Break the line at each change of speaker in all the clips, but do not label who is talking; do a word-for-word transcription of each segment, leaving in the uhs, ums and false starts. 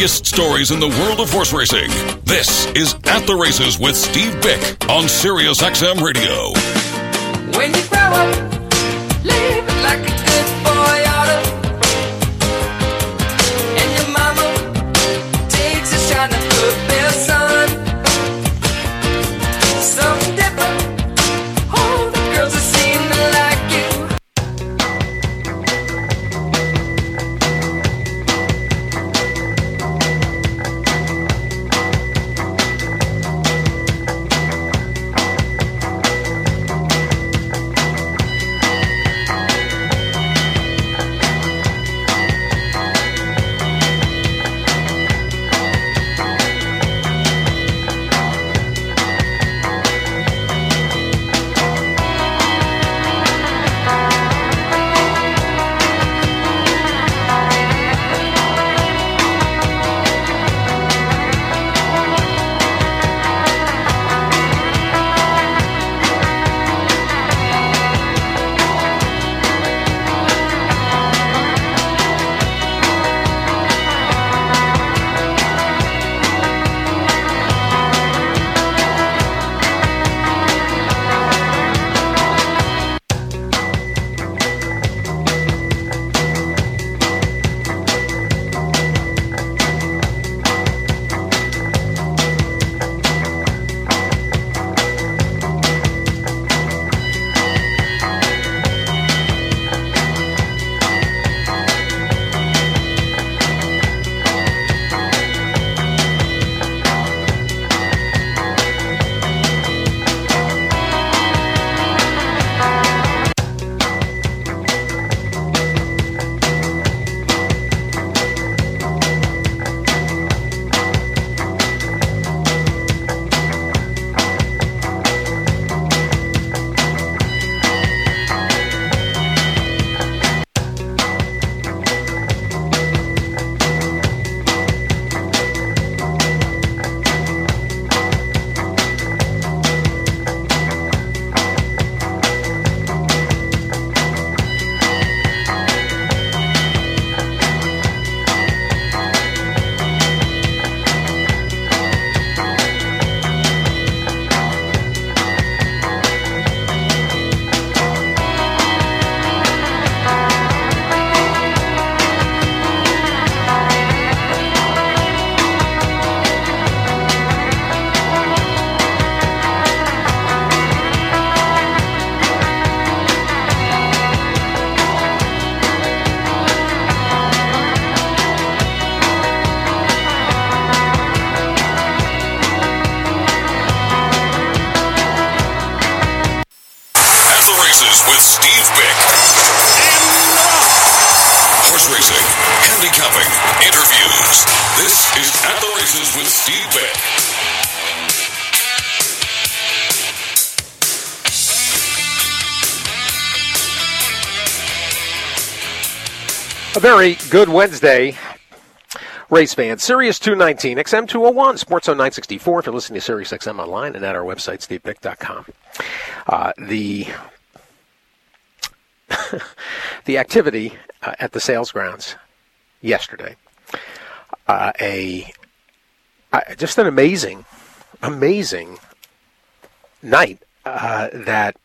biggest stories in the world of horse racing. This is At the Races with Steve Bick on Sirius X M Radio.
When you grow up, live it like a good boy ought to. And your mama takes a shot at football, son. Something different. All the girls that seem to like you.
With Steve Bick. Horse racing, handicapping, interviews. This is At the Races with Steve Bick.
A very good Wednesday, race fans. Sirius two nineteen, X M two oh one, Sports Zone nine sixty-four. If you're listening to Sirius X M online and at our website, steve bick dot com. Uh, the the activity uh, at the sales grounds yesterday, uh, a uh, just an amazing, amazing night uh, that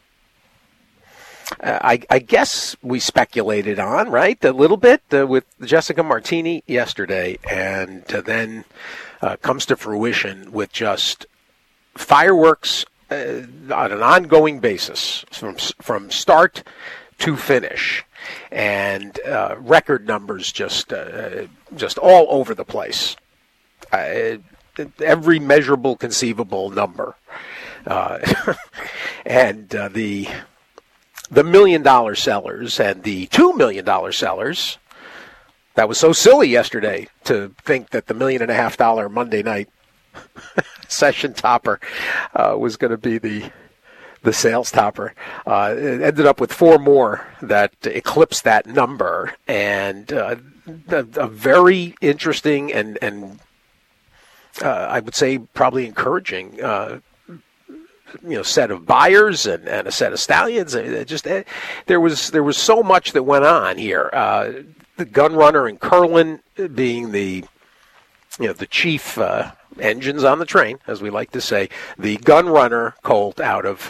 uh, I, I guess we speculated on, right, a little bit uh, with Jessica Martini yesterday, and uh, then uh, comes to fruition with just fireworks uh, on an ongoing basis from from start to finish, and uh, record numbers just uh, just all over the place. Uh, every measurable, conceivable number, uh, and uh, the the million dollar sellers and the two million dollar sellers. That was so silly yesterday to think that the million and a half dollar Monday night session topper uh, was going to be the the sales topper. Uh, it ended up with four more that eclipsed that number, and uh, a, a very interesting and, and uh, I would say probably encouraging uh, you know, set of buyers and, and a set of stallions. It just it, there was there was so much that went on here. Uh, the Gun Runner and Curlin being the you know, the chief uh, engines on the train, as we like to say, the Gun Runner Colt out of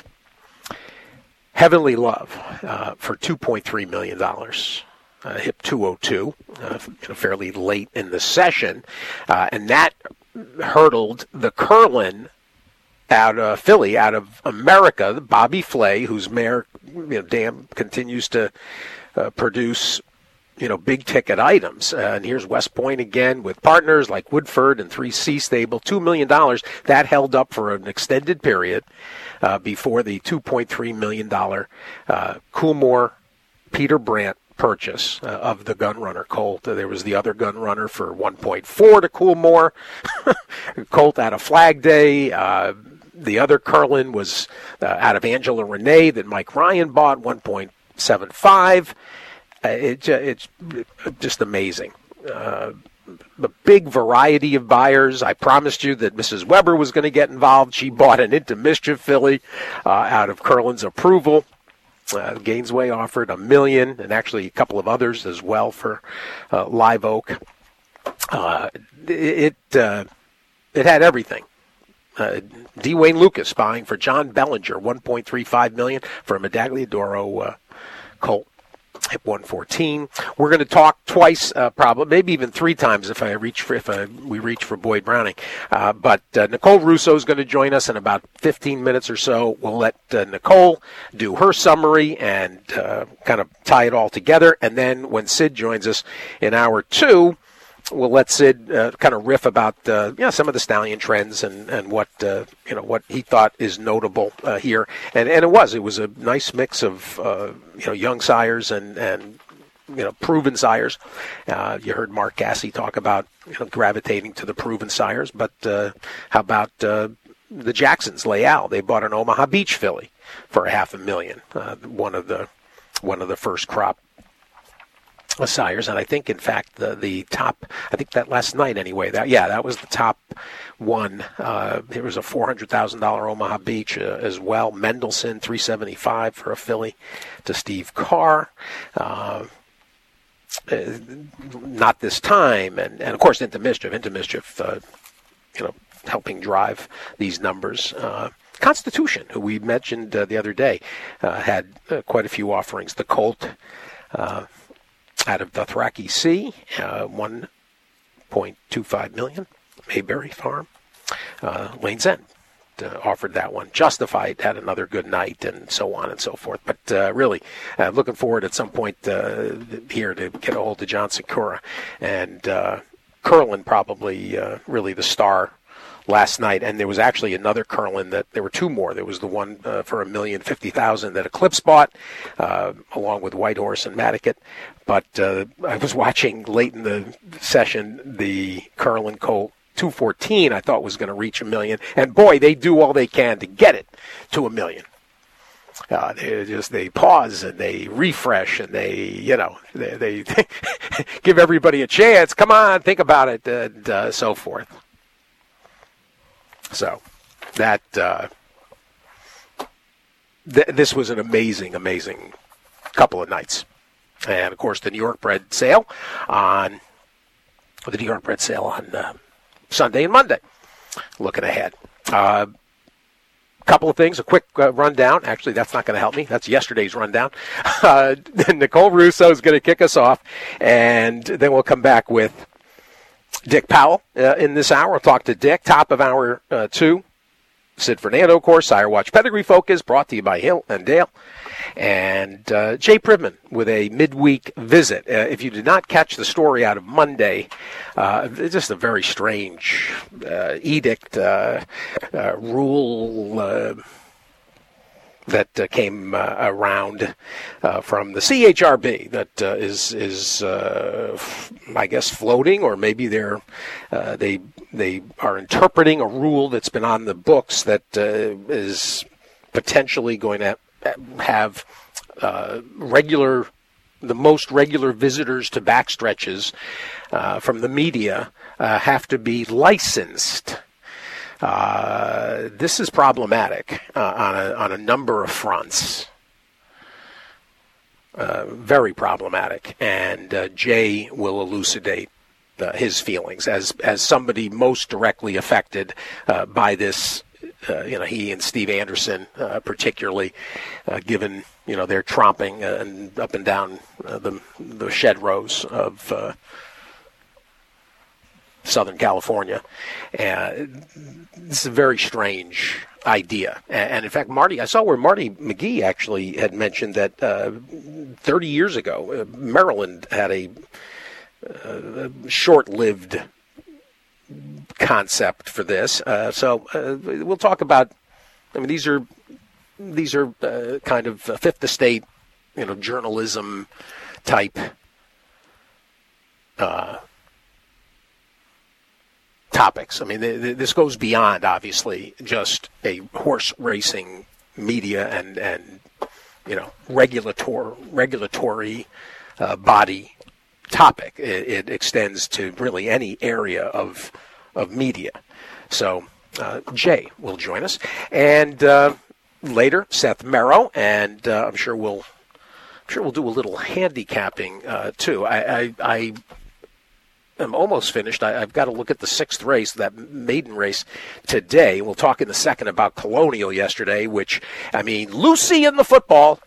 Heavenly Love uh, for two point three million dollars. Uh, hit two oh two, uh, you know, fairly late in the session, uh, and that hurdled the Curlin out of Philly, out of America, Bobby Flay, whose mare, you know, damn, continues to uh, produce, you know, big ticket items. Uh, and here's West Point again with partners like Woodford and three C Stable, two million dollars. That held up for an extended period uh, before the two point three million dollars uh, Coolmore Peter Brandt purchase uh, of the Gun Runner Colt. Uh, there was the other Gun Runner for one point four to Coolmore. Colt out of Flag Day. Uh, the other Curlin was uh, out of Angela Renee that Mike Ryan bought, one point seven five. Uh, it, it's just amazing. Uh, a big variety of buyers. I promised you that Missus Weber was going to get involved. She bought an Into Mischief filly uh, out of Curlin's approval. Uh, Gainesway offered a million, and actually a couple of others as well for uh, Live Oak. Uh, it uh, it had everything. Uh, D. Wayne Lucas buying for John Bellinger, one point three five million dollars for a Medagliadoro uh, Colt. Hip one fourteen. We're going to talk twice, uh, probably, maybe even three times if I reach for, if I, we reach for Boyd Browning. Uh, but uh, Nicole Russo is going to join us in about fifteen minutes or so. We'll let uh, Nicole do her summary and uh, kind of tie it all together. And then when Sid joins us in hour two, we'll let Sid uh, kind of riff about uh, you know, some of the stallion trends and and what uh, you know what he thought is notable uh, here. And and it was it was a nice mix of uh, you know young sires and and you know proven sires. Uh, you heard Mark Gassey talk about you know gravitating to the proven sires, but uh, how about uh, the Jacksons? Leal, they bought an Omaha Beach filly for a half a million. Uh, one of the one of the first crop sires, and I think, in fact, the the top, I think that last night anyway, that yeah, that was the top one. Uh, there was a four hundred thousand dollars Omaha Beach uh, as well. Mendelssohn, three seventy-five for a filly to Steve Carr. Uh, uh, not this time, and, and of course, Into Mischief, Into Mischief, uh, you know, helping drive these numbers. Uh, Constitution, who we mentioned uh, the other day, uh, had uh, quite a few offerings. The Colt, uh, out of Dothraki C, uh, one point two five million dollars. Mayberry Farm, uh, Lane's End uh, offered that one. Justified had another good night, and so on and so forth. But uh, really, uh, looking forward at some point uh, here to get a hold of John Sikora. And uh, Curlin probably uh, really the star last night, and there was actually another Curlin that there were two more. There was the one uh, for a million fifty thousand that Eclipse bought, uh, along with Whitehorse and Madicket. But uh, I was watching late in the session the Curlin Colt two fourteen. I thought was going to reach a million, and boy, they do all they can to get it to a million. Uh, they just they pause and they refresh and they you know they, they give everybody a chance. Come on, think about it, and uh, so forth. So that uh, th- this was an amazing, amazing couple of nights. And, of course, the New York Bred sale on the New York Bred sale on uh, Sunday and Monday. Looking ahead. A uh, couple of things, a quick uh, rundown. Actually, that's not going to help me. That's yesterday's rundown. Uh, Nicole Russo is going to kick us off, and then we'll come back with Dick Powell uh, in this hour. We'll talk to Dick, top of hour uh, two. Sid Fernando, of course, Sire Watch Pedigree Focus, brought to you by Hill and Dale. And uh, Jay Privman with a midweek visit. Uh, if you did not catch the story out of Monday, uh, it's just a very strange uh, edict, uh, uh, rule uh, that uh, came uh, around uh, from the C H R B that uh, is, is uh, f- I guess, floating, or maybe they're uh, they they are interpreting a rule that's been on the books that uh, is potentially going to have uh, regular, the most regular visitors to backstretches uh, from the media uh, have to be licensed. Uh, this is problematic uh, on a on a number of fronts. Uh, very problematic, and uh, Jay will elucidate uh, his feelings as as somebody most directly affected uh, by this. Uh, you know, he and Steve Anderson, uh, particularly, uh, given you know their tromping uh, and up and down uh, the the shed rows of uh, Southern California. Uh, this is a very strange idea, and, and in fact, Marty, I saw where Marty McGee actually had mentioned that uh, thirty years ago, uh, Maryland had a, uh, a short-lived concept for this. Uh, so uh, we'll talk about. I mean, these are these are uh, kind of fifth estate, you know, journalism type uh, topics. I mean, th- th- this goes beyond obviously just a horse racing media and and you know regulator regulatory uh, body topic. It, it extends to really any area of of media. So uh, Jay will join us, and uh, later Seth Merrow, and uh, I'm sure we'll I'm sure we'll do a little handicapping uh, too. I, I, I am almost finished. I, I've got to look at the sixth race, that maiden race today. We'll talk in a second about Colonial yesterday, which I mean, Lucy in the football.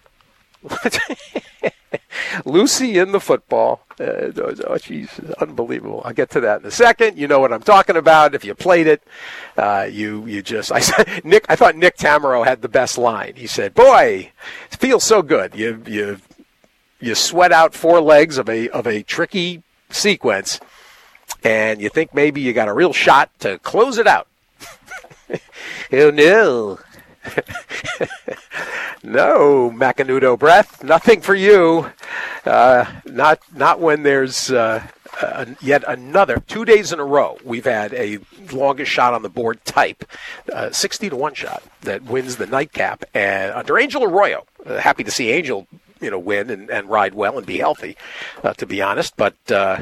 Lucy in the football. Uh, oh, geez, unbelievable. I'll get to that in a second. You know what I'm talking about. If you played it, uh, you you just. I said, Nick. I thought Nick Tamaro had the best line. He said, "Boy, it feels so good. You you you sweat out four legs of a of a tricky sequence, and you think maybe you got a real shot to close it out." Oh no. No, Macanudo breath, nothing for you. Uh, not not when there's uh, uh, yet another. Two days in a row, we've had a longest shot on the board type, uh, sixty to one shot that wins the nightcap. And under Angel Arroyo, uh, happy to see Angel, you know, win and, and ride well and be healthy, uh, to be honest. But uh,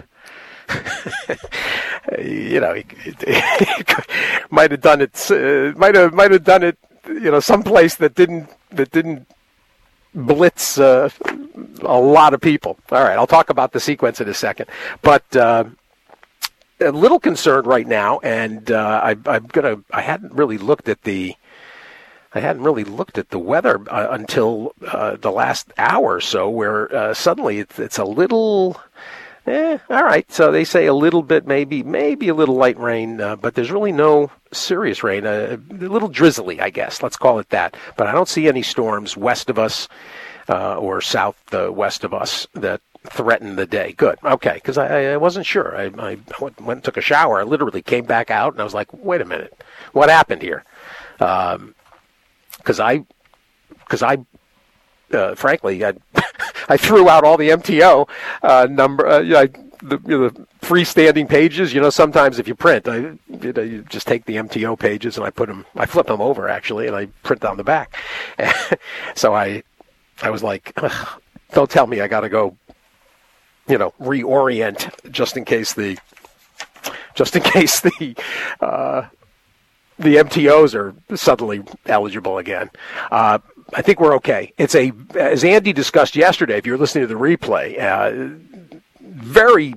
you know, he, he, he might have done it. Uh, might have might have done it. You know, someplace that didn't that didn't blitz uh, a lot of people. All right, I'll talk about the sequence in a second, but uh, a little concerned right now, and uh, I, I'm gonna. I hadn't really looked at the. I hadn't really looked at the weather uh, until uh, the last hour or so, where uh, suddenly it's, it's a little. Eh, all right. So they say a little bit, maybe, maybe a little light rain, uh, but there's really no serious rain. Uh, a little drizzly, I guess. Let's call it that. But I don't see any storms west of us uh, or south uh, west of us that threaten the day. Good. Okay. Because I, I wasn't sure. I, I went and took a shower. I literally came back out, and I was like, wait a minute. What happened here? Um, because I, because I, uh, frankly, I. I threw out all the M T O uh, number, uh, you know, the, you know, the freestanding pages. You know, sometimes if you print, I you, know, you just take the M T O pages and I put them, I flip them over actually, and I print on the back. So I, I was like, don't tell me I got to go, you know, reorient just in case the, just in case the, uh, the M T Os are suddenly eligible again. Uh, I think we're okay. It's a, as Andy discussed yesterday, if you're listening to the replay, uh, very,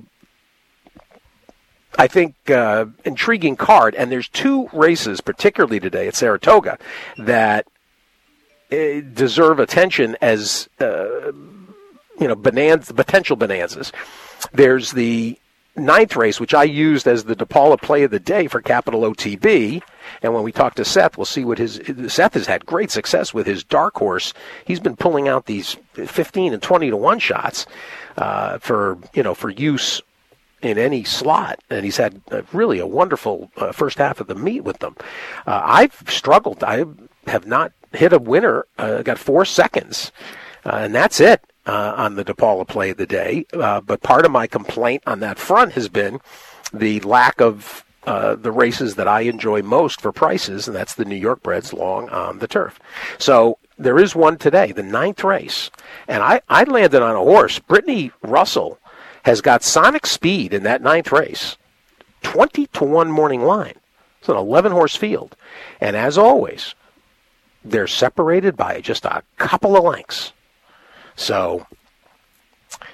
I think, uh, intriguing card. And there's two races, particularly today at Saratoga, that uh, deserve attention as, uh, you know, bonanza, potential bonanzas. There's the ninth race, which I used as the DePaula play of the day for Capital O T B. And when we talk to Seth, we'll see what his, Seth has had great success with his dark horse. He's been pulling out these fifteen and twenty to one shots, uh, for, you know, for use in any slot. And he's had uh, really a wonderful uh, first half of the meet with them. Uh, I've struggled. I have not hit a winner. Uh, got four seconds, uh, and that's it. Uh, on the DePaula play of the day. Uh, but part of my complaint on that front has been the lack of uh, the races that I enjoy most for prices, and that's the New York Breds long on the turf. So there is one today, the ninth race. And I, I landed on a horse. Brittany Russell has got sonic speed in that ninth race. twenty to one morning line. It's an eleven-horse field. And as always, they're separated by just a couple of lengths. So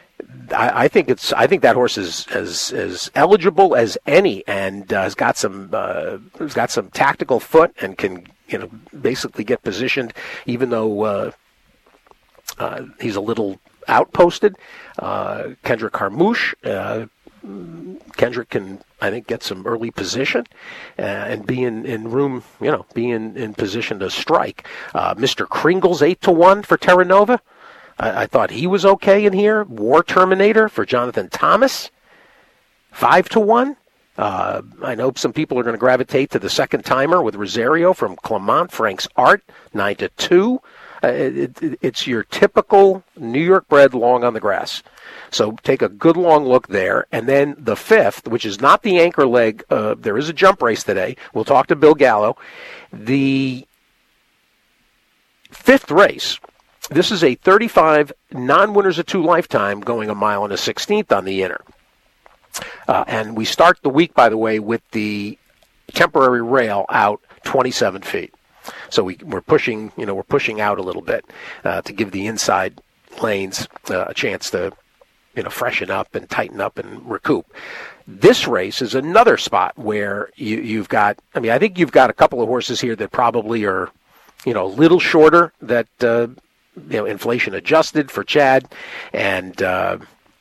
I, I think it's. I think that horse is as as eligible as any, and uh, has got some uh, has got some tactical foot, and can you know basically get positioned, even though uh, uh, he's a little outposted. Uh, Kendrick Harmouche. Uh, Kendrick can, I think, get some early position uh, and be in, in room, you know, be in, in position to strike. Uh, Mister Kringle's eight to one for Terra Nova. I, I thought he was okay in here. War Terminator for Jonathan Thomas, five to one. Uh, I know some people are going to gravitate to the second timer with Rosario from Clement Frank's Art, nine to two. Uh, it, it, it's your typical New York bred long on the grass. So take a good long look there. And then the fifth, which is not the anchor leg, uh, there is a jump race today. We'll talk to Bill Gallo. The fifth race, this is a thirty-five non-winners of two lifetime going a mile and a sixteenth on the inner. Uh, and we start the week, by the way, with the temporary rail out twenty-seven feet. So we, we're pushing, you know, we're pushing out a little bit uh, to give the inside lanes uh, a chance to, you know, freshen up and tighten up and recoup. This race is another spot where you, you've got, I mean, I think you've got a couple of horses here that probably are, you know, a little shorter that, uh, you know, inflation adjusted for Chad. And uh,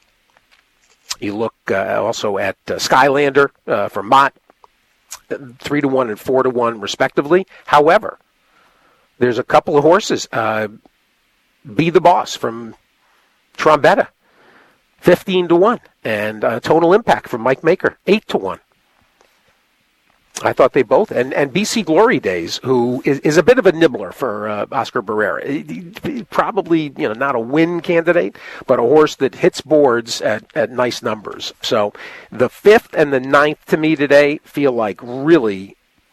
you look uh, also at uh, Skylander uh, for Mott, three to one and four to one respectively. However, there's a couple of horses. Uh, Be the Boss from Trombetta, fifteen to one, and uh, Tonal Impact from Mike Maker, eight to one. I thought they both, and, and B C Glory Days, who is, is a bit of a nibbler for uh, Oscar Barrera. Probably, you know, not a win candidate, but a horse that hits boards at, at nice numbers. So the fifth and the ninth to me today feel like really,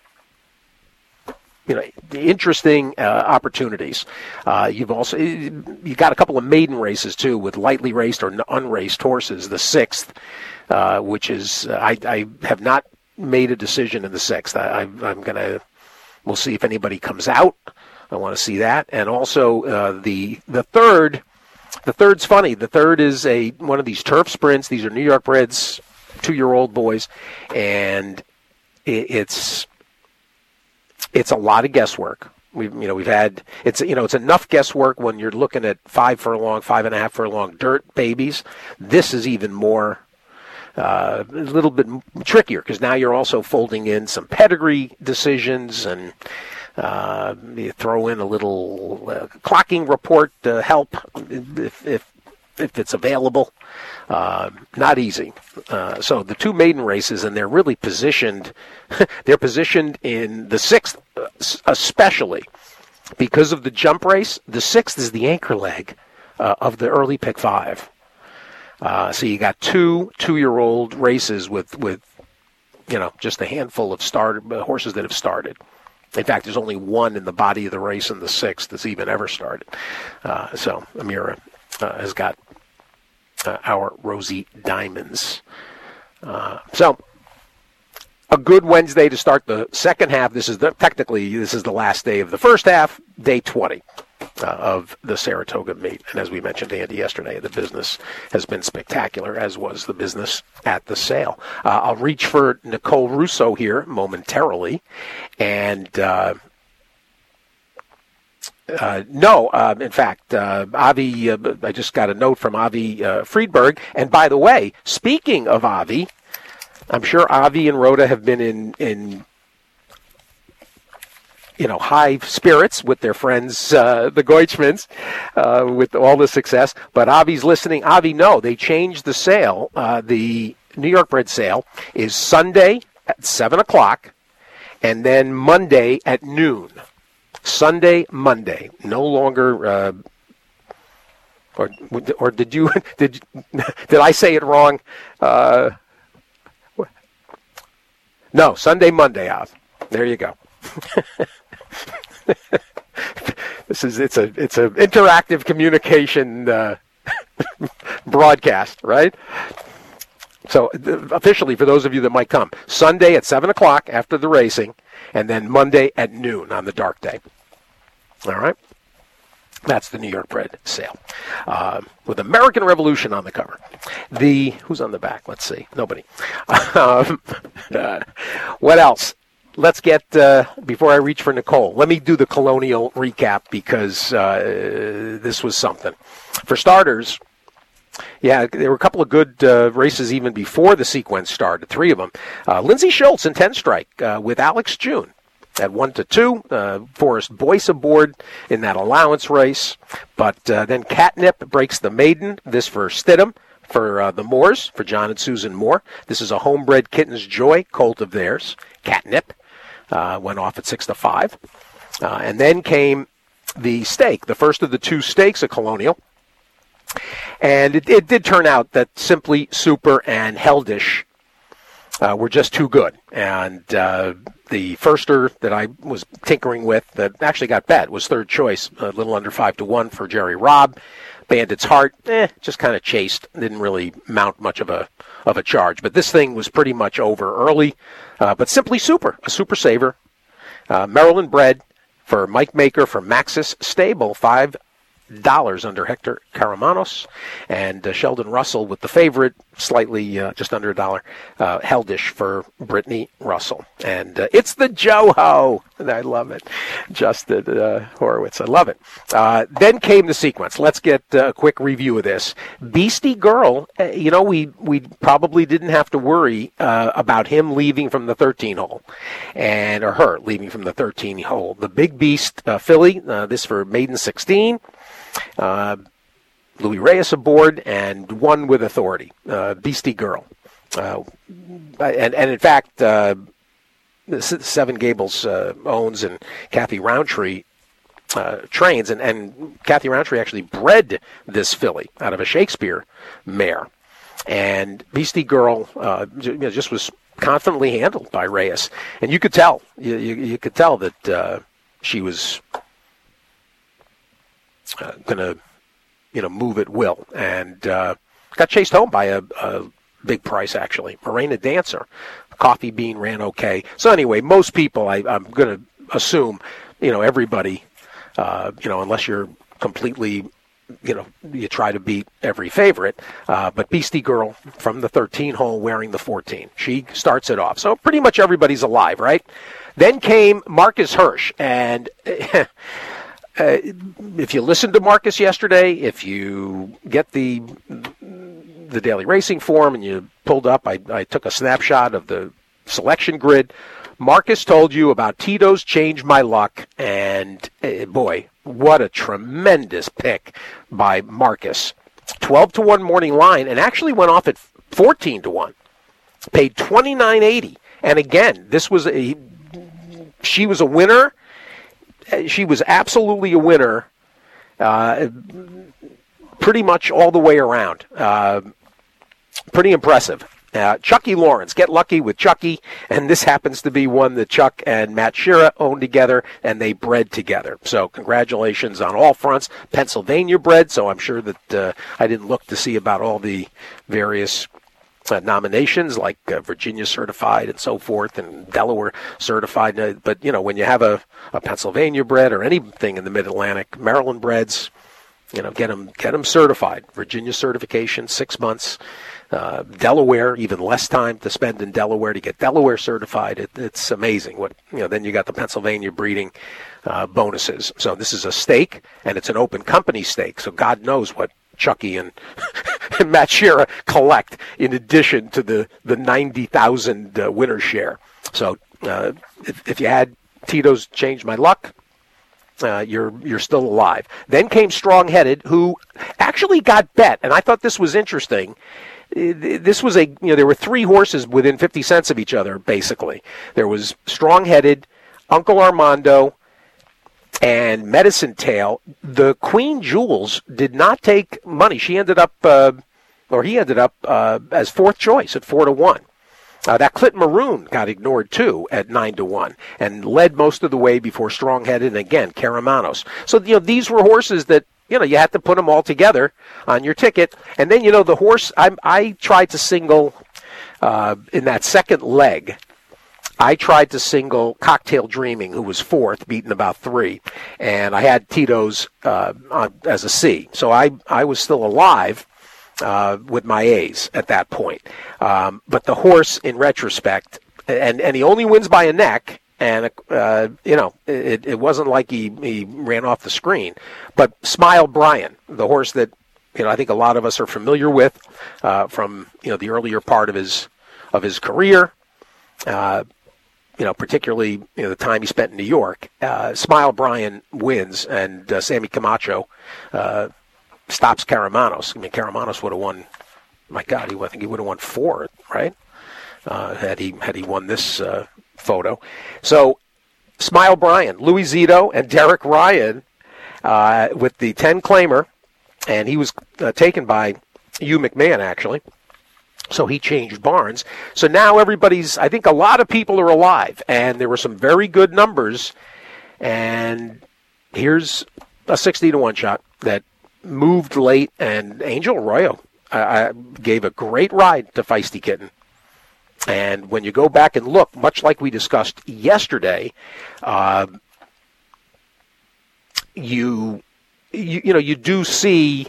you know, interesting uh, opportunities. Uh, you've also you got a couple of maiden races too with lightly raced or unraced horses. The sixth, uh, which is uh, I, I have not made a decision in the sixth. I, I'm, I'm gonna. We'll see if anybody comes out. I want to see that, and also uh, the the third. The third's funny. The third is a one of these turf sprints. These are New York breds, two-year-old boys, and it, it's it's a lot of guesswork. We've you know we've had it's you know it's enough guesswork when you're looking at five furlong, five and a half furlong dirt babies. This is even more. Uh, a little bit trickier because now you're also folding in some pedigree decisions and uh, you throw in a little uh, clocking report to help if if, if it's available. Uh, not easy. Uh, so the two maiden races, and they're really positioned. They're positioned in the sixth, especially because of the jump race. The sixth is the anchor leg uh, of the early pick five. Uh, so you got two two-year-old races with, with, you know, just a handful of started uh, horses that have started. In fact, there's only one in the body of the race in the sixth that's even ever started. Uh, so Amira uh, has got uh, our Rosie Diamonds. Uh, so a good Wednesday to start the second half. This is the technically this is the last day of the first half, day twenty. Uh, of the Saratoga meet. And as we mentioned to Andy yesterday, the business has been spectacular, as was the business at the sale. Uh, I'll reach for Nicole Russo here momentarily. And uh, uh, no, uh, in fact, uh, Avi, uh, I just got a note from Avi uh, Friedberg. And by the way, speaking of Avi, I'm sure Avi and Rhoda have been in, in you know, high spirits with their friends, uh, the Goichmans, uh, with all the success. But Avi's listening. Avi, no, they changed the sale. Uh, the New York bred sale is Sunday at seven o'clock and then Monday at noon. Sunday, Monday. No longer, uh, or or did you, did did I say it wrong? Uh, no, Sunday, Monday, Av. There you go. This is it's a it's a interactive communication uh, broadcast, right? So officially, for those of you that might come, Sunday at seven o'clock after the racing, and then Monday at noon on the dark day. All right. That's the New York bred sale, uh, with American Revolution on the cover. The who's on the back? Let's see. Nobody. Um, uh, what else? Let's get, uh, before I reach for Nicole, let me do the Colonial recap because uh, this was something. For starters, yeah, there were a couple of good uh, races even before the sequence started, three of them. Uh, Lindsay Schultz in ten strike uh, with Alex June at one to two. Uh, Forrest Boyce aboard in that allowance race. But uh, then Catnip breaks the maiden, this for Stidham. For uh, the Moores, for John and Susan Moore. This is a homebred Kitten's Joy colt of theirs. Catnip uh, went off at six to five. Uh, and then came the stake, the first of the two stakes of Colonial. And it, it did turn out that Simply Super and Heldish uh, were just too good. And uh, the firster that I was tinkering with that actually got bet was third choice, a little under five to one for Jerry Robb. Bandit's Heart, eh, just kind of chased, didn't really mount much of a of a charge. But this thing was pretty much over early. Uh, but Simply Super, a super saver. Uh, Maryland bred for Mike Maker for Maxis Stable, five dollars under Hector Caramanos, and uh, Sheldon Russell with the favorite, slightly uh, just under a dollar, uh, Heldish for Brittany Russell. And uh, it's the Joho. I love it. Justin uh, Horowitz. I love it. Uh, then came the sequence. Let's get uh, a quick review of this. Beastie Girl, uh, you know, we, we probably didn't have to worry uh, about him leaving from the thirteen hole, and or her leaving from the thirteen hole. The Big Beast uh, filly, uh, this for maiden sixteen. Uh, Louis Reyes aboard, and one with authority, uh, Beastie Girl. Uh, and, and in fact, uh, Seven Gables uh, owns and Kathy Roundtree uh, trains, and, and Kathy Roundtree actually bred this filly out of a Shakespeare mare. And Beastie Girl uh, you know, just was confidently handled by Reyes. And you could tell, you, you, you could tell that uh, she was Uh, going to, you know, move at will, and uh, got chased home by a, a big price, actually. Morena Dancer. Coffee Bean ran okay. So anyway, most people, I, I'm going to assume, you know, everybody, uh, you know, unless you're completely, you know, you try to beat every favorite. Uh, but Beastie Girl from the thirteen hole wearing the fourteen. She starts it off. So pretty much everybody's alive, right? Then came Marcus Hirsch, and Uh, if you listened to Marcus yesterday, if you get the the daily racing form and you pulled up, I, I took a snapshot of the selection grid. Marcus told you about Tito's Change My Luck, and uh, boy, what a tremendous pick by Marcus. twelve to one morning line, and actually went off at fourteen to one. Paid twenty-nine eighty, and again, this was a she was a winner. She was absolutely a winner, uh, pretty much all the way around. Uh, pretty impressive. Uh, Chucky Lawrence, get lucky with Chucky, and this happens to be one that Chuck and Matt Shira owned together, and they bred together. So congratulations on all fronts. Pennsylvania bred, so I'm sure that uh, I didn't look to see about all the various Uh, nominations like uh, Virginia certified and so forth, and Delaware certified. Uh, but, you know, when you have a, a Pennsylvania bred or anything in the Mid-Atlantic, Maryland breds, you know, get them, get them certified. Virginia certification, six months. Uh, Delaware, even less time to spend in Delaware to get Delaware certified. It, it's amazing. What you know. Then you got the Pennsylvania breeding uh, bonuses. So this is a stake, and it's an open company stake. So God knows what Chucky and, and Matt Shira collect in addition to the, the ninety thousand uh, winner share. So uh, if, if you had Tito's Change My Luck, uh, you're you're still alive. Then came Strong Headed, who actually got bet, and I thought this was interesting. This was a, you know, there were three horses within fifty cents of each other, basically. There was Strong Headed, Uncle Armando, and Medicine Tail. The Queen Jules did not take money. She ended up, uh, or he ended up uh, as fourth choice at four to one. Uh, that Clit Maroon got ignored too at nine to one, and led most of the way before Strong Headed and again Caramanos. So you know these were horses that you know you had to put them all together on your ticket, and then you know the horse I I tried to single uh, in that second leg. I tried to single Cocktail Dreaming, who was fourth, beaten about three, and I had Tito's uh, on, as a C. So I, I was still alive uh, with my A's at that point. Um, but the horse, in retrospect, and, and he only wins by a neck, and, uh, you know, it, it wasn't like he, he ran off the screen. But Smile Brian, the horse that, you know, I think a lot of us are familiar with uh, from, you know, the earlier part of his of his career, uh, you know, particularly, you know, the time he spent in New York. Uh, Smile Brian wins, and uh, Sammy Camacho uh, stops Karamanos. I mean, Karamanos would have won, my God, he, I think he would have won four, right, uh, had he had he won this uh photo. So, Smile Brian, Louis Zito, and Derek Ryan uh, with the ten claimer, and he was uh, taken by Hugh McMahon, actually. So he changed barns. So now everybody's, I think a lot of people are alive, and there were some very good numbers. And here's a sixty to one shot that moved late, and Angel Arroyo uh, gave a great ride to Feisty Kitten. And when you go back and look, much like we discussed yesterday, uh, you, you you know you do see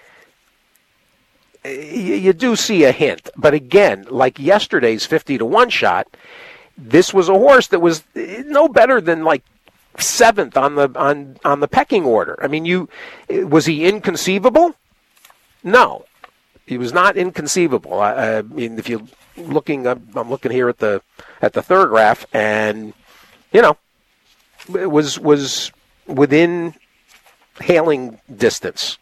you, you do see a hint. But again, like yesterday's fifty to one shot, this was a horse that was no better than like seventh on the on on the pecking order. I mean, you was he inconceivable? No, he was not inconceivable. I, I mean, if you looking I'm looking here at the at the third graph, and you know it was was within hailing distance.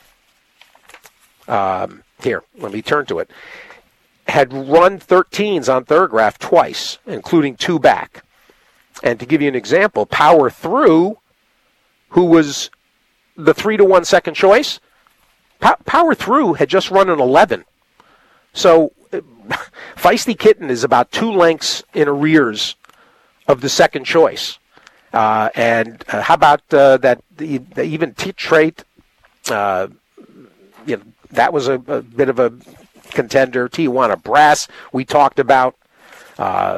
Um, here, let me turn to it. Had run thirteens on third graph twice, including two back. And to give you an example, Power Through, who was the three to one second choice, Pow- Power Through had just run an eleven. So Feisty Kitten is about two lengths in arrears of the second choice. Uh, and uh, how about uh, that? The, the even T-Trait, uh, you know, that was a, a bit of a contender. Tijuana Brass, we talked about. Uh,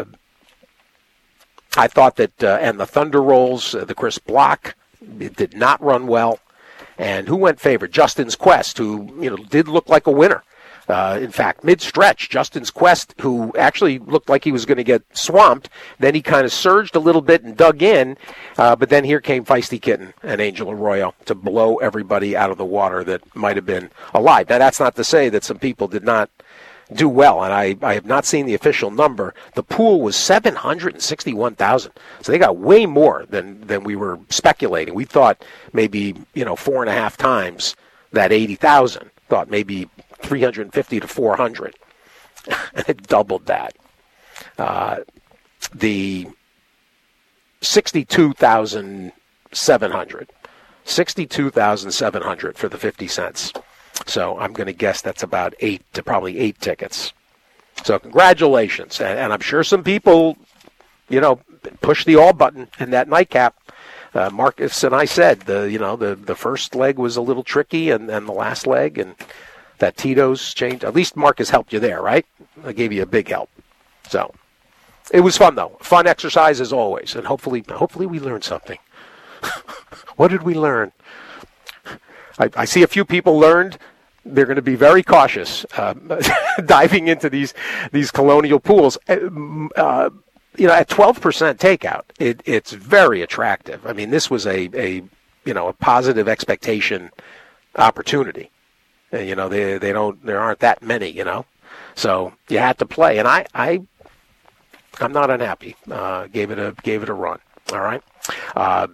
I thought that, uh, and the Thunder Rolls, uh, the Chris Block, it did not run well. And who went favorite? Justin's Quest, who you know did look like a winner. Uh, in fact, mid-stretch, Justin's Quest, who actually looked like he was going to get swamped, then he kind of surged a little bit and dug in, uh, but then here came Feisty Kitten and Angel Arroyo to blow everybody out of the water that might have been alive. Now, that's not to say that some people did not do well, and I, I have not seen the official number. The pool was seven hundred sixty-one thousand, so they got way more than, than we were speculating. We thought maybe, you know, four and a half times that eighty thousand, thought maybe three hundred fifty to four hundred, and it doubled that. Uh, the sixty-two thousand seven hundred, sixty-two thousand seven hundred for the fifty cents. So I'm going to guess that's about eight to probably eight tickets. So congratulations. And, and I'm sure some people, you know, push the all button in that nightcap. Uh, Marcus and I said, the you know, the, the first leg was a little tricky, and, and the last leg, and that Tito's changed. At least Marcus helped you there, right? I gave you a big help. So it was fun, though. Fun exercise as always. And hopefully, hopefully we learned something. What did we learn? I, I see a few people learned they're going to be very cautious uh, diving into these these colonial pools. Uh, you know, at twelve percent takeout, it, it's very attractive. I mean, this was a, a you know a positive expectation opportunity. Uh, you know, they they don't there aren't that many. You know, so you had to play, and I I I'm not unhappy. Uh, gave it a gave it a run. All right, uh,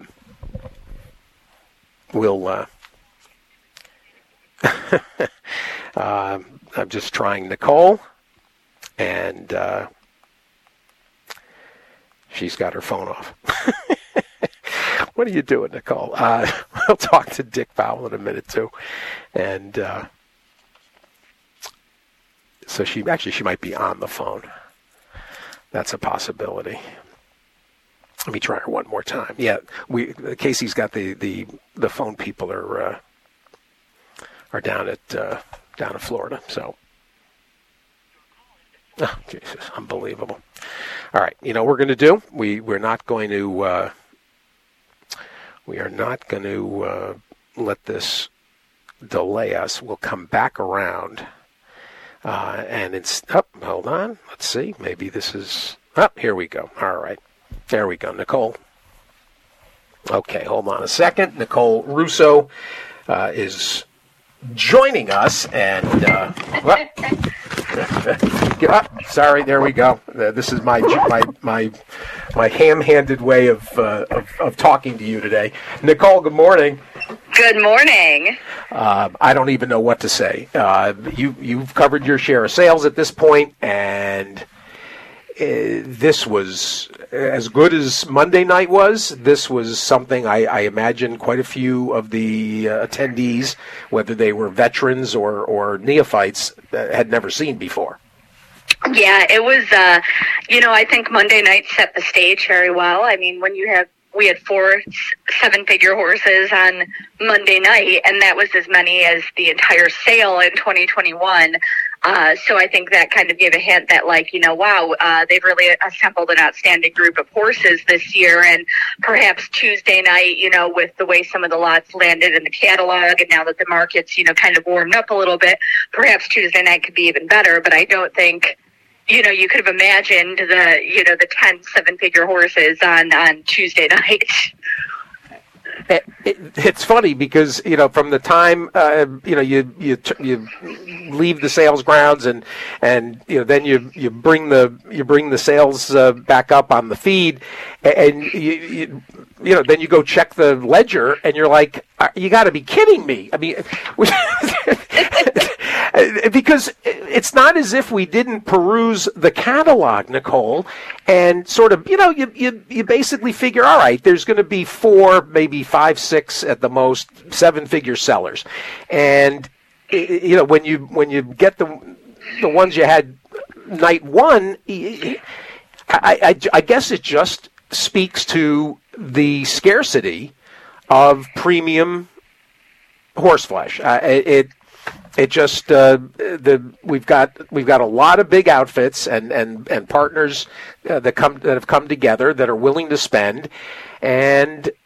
we'll. Uh, uh, I'm just trying Nicole, and uh, she's got her phone off. What are you doing, Nicole? Uh, I'll talk to Dick Powell in a minute, too. And uh, so she actually she might be on the phone. That's a possibility. Let me try her one more time. Yeah, we Casey's got the, the, the phone people are... Uh, are down at uh, down in Florida. So Oh, Jesus, unbelievable. All right, you know what we're going to do? We, we're not going to, uh, we are not going to uh, let this delay us. We'll come back around. Uh, and it's, oh, hold on. Let's see. Maybe this is, oh, here we go. All right. There we go. Nicole. Okay, hold on a second. Nicole Russo uh, is joining us. And, uh, well, oh, sorry, there we go. Uh, this is my my my my ham-handed way of, uh, of of talking to you today. Nicole, good morning.
Good morning.
Uh, I don't even know what to say. Uh, you you've covered your share of sales at this point, and uh, this was as good as Monday night was. This was something I, I imagine quite a few of the uh, attendees, whether they were veterans or or neophytes, uh, had never seen before.
Yeah, it was. Uh, you know, I think Monday night set the stage very well. I mean, when you have we had four seven-figure horses on Monday night, and that was as many as the entire sale in twenty twenty-one. Uh, so I think that kind of gave a hint that, like, you know, wow, uh, they've really assembled an outstanding group of horses this year. And perhaps Tuesday night, you know, with the way some of the lots landed in the catalog, and now that the market's, you know, kind of warmed up a little bit, perhaps Tuesday night could be even better. But I don't think, you know, you could have imagined the, you know, the ten seven-figure horses on, on Tuesday night.
It, it, it's funny because, you know, from the time uh, you know you you you leave the sales grounds and and you know then you you bring the you bring the sales uh, back up on the feed, and you, you you know then you go check the ledger and you're like, you got to be kidding me. I mean, because it's not as if we didn't peruse the catalog, Nicole, and sort of, you know, you you, you basically figure, all right, there's going to be four, maybe five, six at the most, seven-figure sellers, and you know when you when you get the the ones you had night one, I, I, I guess it just speaks to the scarcity of premium horseflesh. Uh, it, it it just uh, the we've got we've got a lot of big outfits and and and partners uh, that come that have come together that are willing to spend, and uh,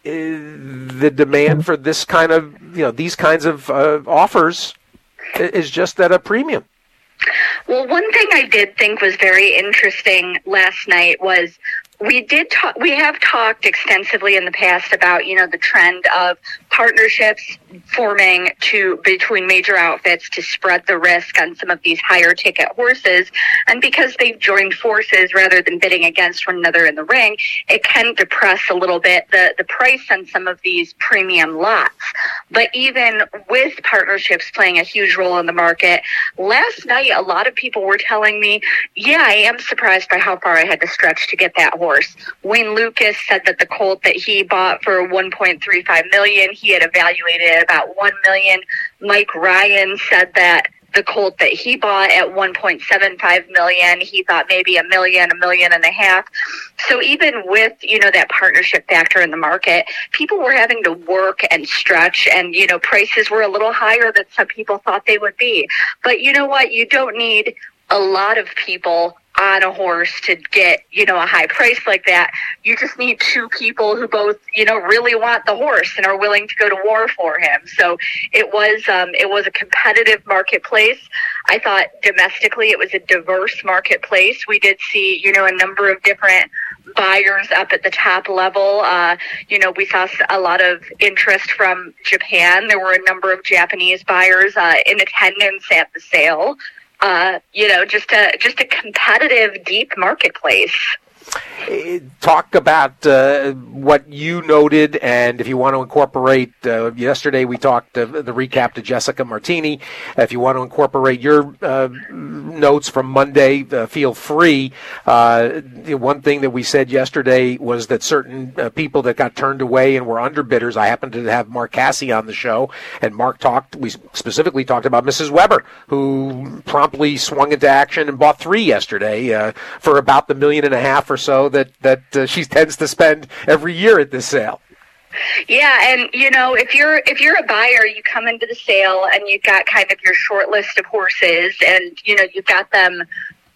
the demand for this kind of you know these kinds of uh, offers is just at a premium.
Well, one thing I did think was very interesting last night was we did talk, we have talked extensively in the past about, you know, the trend of partnerships forming to between major outfits to spread the risk on some of these higher ticket horses. And because they've joined forces rather than bidding against one another in the ring, it can depress a little bit the, the price on some of these premium lots. But even with partnerships playing a huge role in the market, last night a lot of people were telling me, yeah, I am surprised by how far I had to stretch to get that horse. Wayne Lucas said that the colt that he bought for one point three five million dollars, he had evaluated at about one million dollars. Mike Ryan said that the colt that he bought at one point seven five million dollars, he thought maybe a million, a million and a half. So even with, you know, that partnership factor in the market, people were having to work and stretch, and, you know, prices were a little higher than some people thought they would be. But you know what? You don't need a lot of people on a horse to get, you know, a high price like that. You just need two people who both, you know, really want the horse and are willing to go to war for him. So it was, um, it was a competitive marketplace. I thought domestically it was a diverse marketplace. We did see, you know, a number of different buyers up at the top level. Uh, you know, we saw a lot of interest from Japan. There were a number of Japanese buyers uh, in attendance at the sale. Uh, you know, just a just a competitive, deep marketplace.
Talk about uh, what you noted, and if you want to incorporate, uh, yesterday we talked uh, the recap to Jessica Martini. If you want to incorporate your uh, notes from Monday, uh, feel free. Uh, one thing that we said yesterday was that certain uh, people that got turned away and were underbidders, I happened to have Mark Cassie on the show, and Mark talked, we specifically talked about Missus Weber, who promptly swung into action and bought three yesterday uh, for about the million and a half or so that that uh, she tends to spend every year at this sale.
Yeah, and you know, if you're if you're a buyer, you come into the sale and you've got kind of your short list of horses, and you know you've got them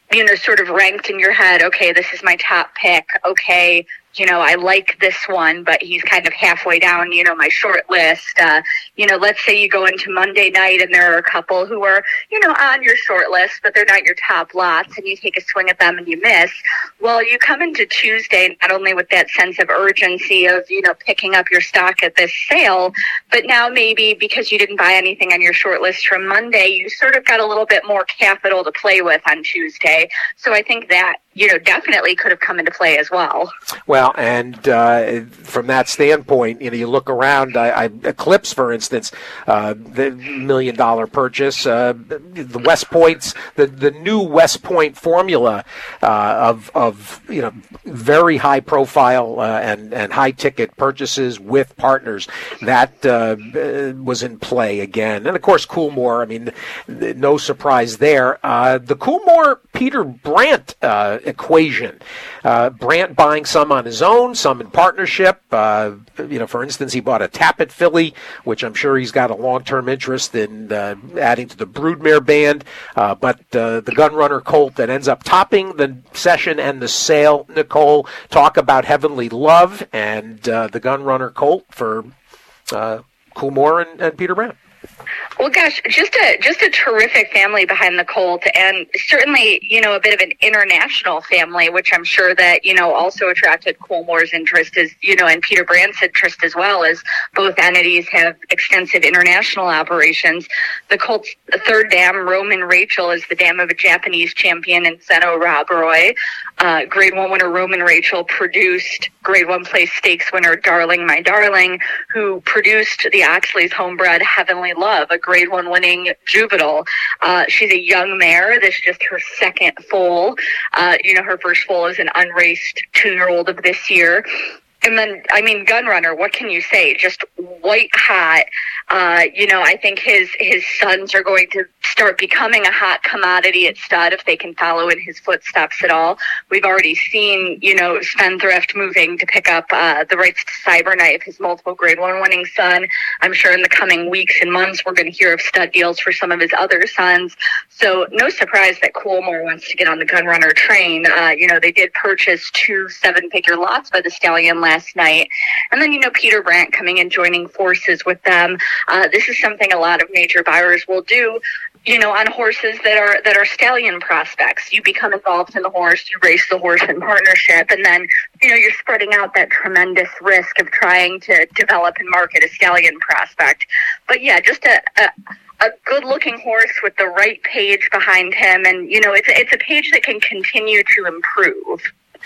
you know, sort of ranked in your head, okay, this is my top pick. Okay, you know, I like this one, but he's kind of halfway down, you know, my short list. Uh, you know, let's say you go into Monday night and there are a couple who are, you know, on your short list, but they're not your top lots, and you take a swing at them and you miss. Well, you come into Tuesday not only with that sense of urgency of, you know, picking up your stock at this sale, but now maybe because you didn't buy anything on your short list from Monday, you sort of got a little bit more capital to play with on Tuesday. So I think that, you know, definitely could have come into play as well.
Well, and uh, from that standpoint, you know, you look around, I, I, Eclipse, for instance, uh, the million-dollar purchase, uh, the West Point's, the, the new West Point formula uh, of, of, you know, very high-profile uh, and, and high-ticket purchases with partners, that uh, was in play again. And, of course, Coolmore, I mean, no surprise there. Uh, the Coolmore-Peter Brandt uh, equation, uh, Brandt buying some on his own, some in partnership. Uh, you know, for instance, he bought a Tappet filly, which I'm sure he's got a long-term interest in uh, adding to the Broodmare band. Uh, but uh, the Gunrunner colt that ends up topping the session and the sale, Nicole, talk about Heavenly Love and uh, the Gunrunner colt for uh, Coolmore and, and Peter Brandt.
Well, gosh, just a just a terrific family behind the colt, and certainly, you know, a bit of an international family, which I'm sure that, you know, also attracted Coolmore's interest, is, you know, and Peter Brandt's interest as well, as both entities have extensive international operations. The colt's third dam, Roman Rachel, is the dam of a Japanese champion in Zeno Rob Roy. Uh, grade one winner Roman Rachel produced grade one place stakes winner Darling My Darling, who produced the Oxley's homebred Heavenly Love, a grade one winning juvenile. Uh, she's a young mare. This is just her second foal. Uh, you know, her first foal is an unraced two-year-old of this year. And then, I mean, Gunrunner, what can you say? Just white hot. Uh, you know, I think his his sons are going to start becoming a hot commodity at stud if they can follow in his footsteps at all. We've already seen, you know, Spendthrift moving to pick up uh, the rights to Cyberknife, his multiple grade one winning son. I'm sure in the coming weeks and months we're going to hear of stud deals for some of his other sons. So no surprise that Coolmore wants to get on the Gunrunner train. Uh, you know, they did purchase two seven-figure lots by the stallion last night. And then, you know, Peter Brandt coming and joining forces with them. Uh, this is something a lot of major buyers will do, you know, on horses that are that are stallion prospects. You become involved in the horse, you race the horse in partnership, and then, you know, you're spreading out that tremendous risk of trying to develop and market a stallion prospect. But yeah, just a, a a good-looking horse with the right page behind him, and, you know, it's it's a page that can continue to improve.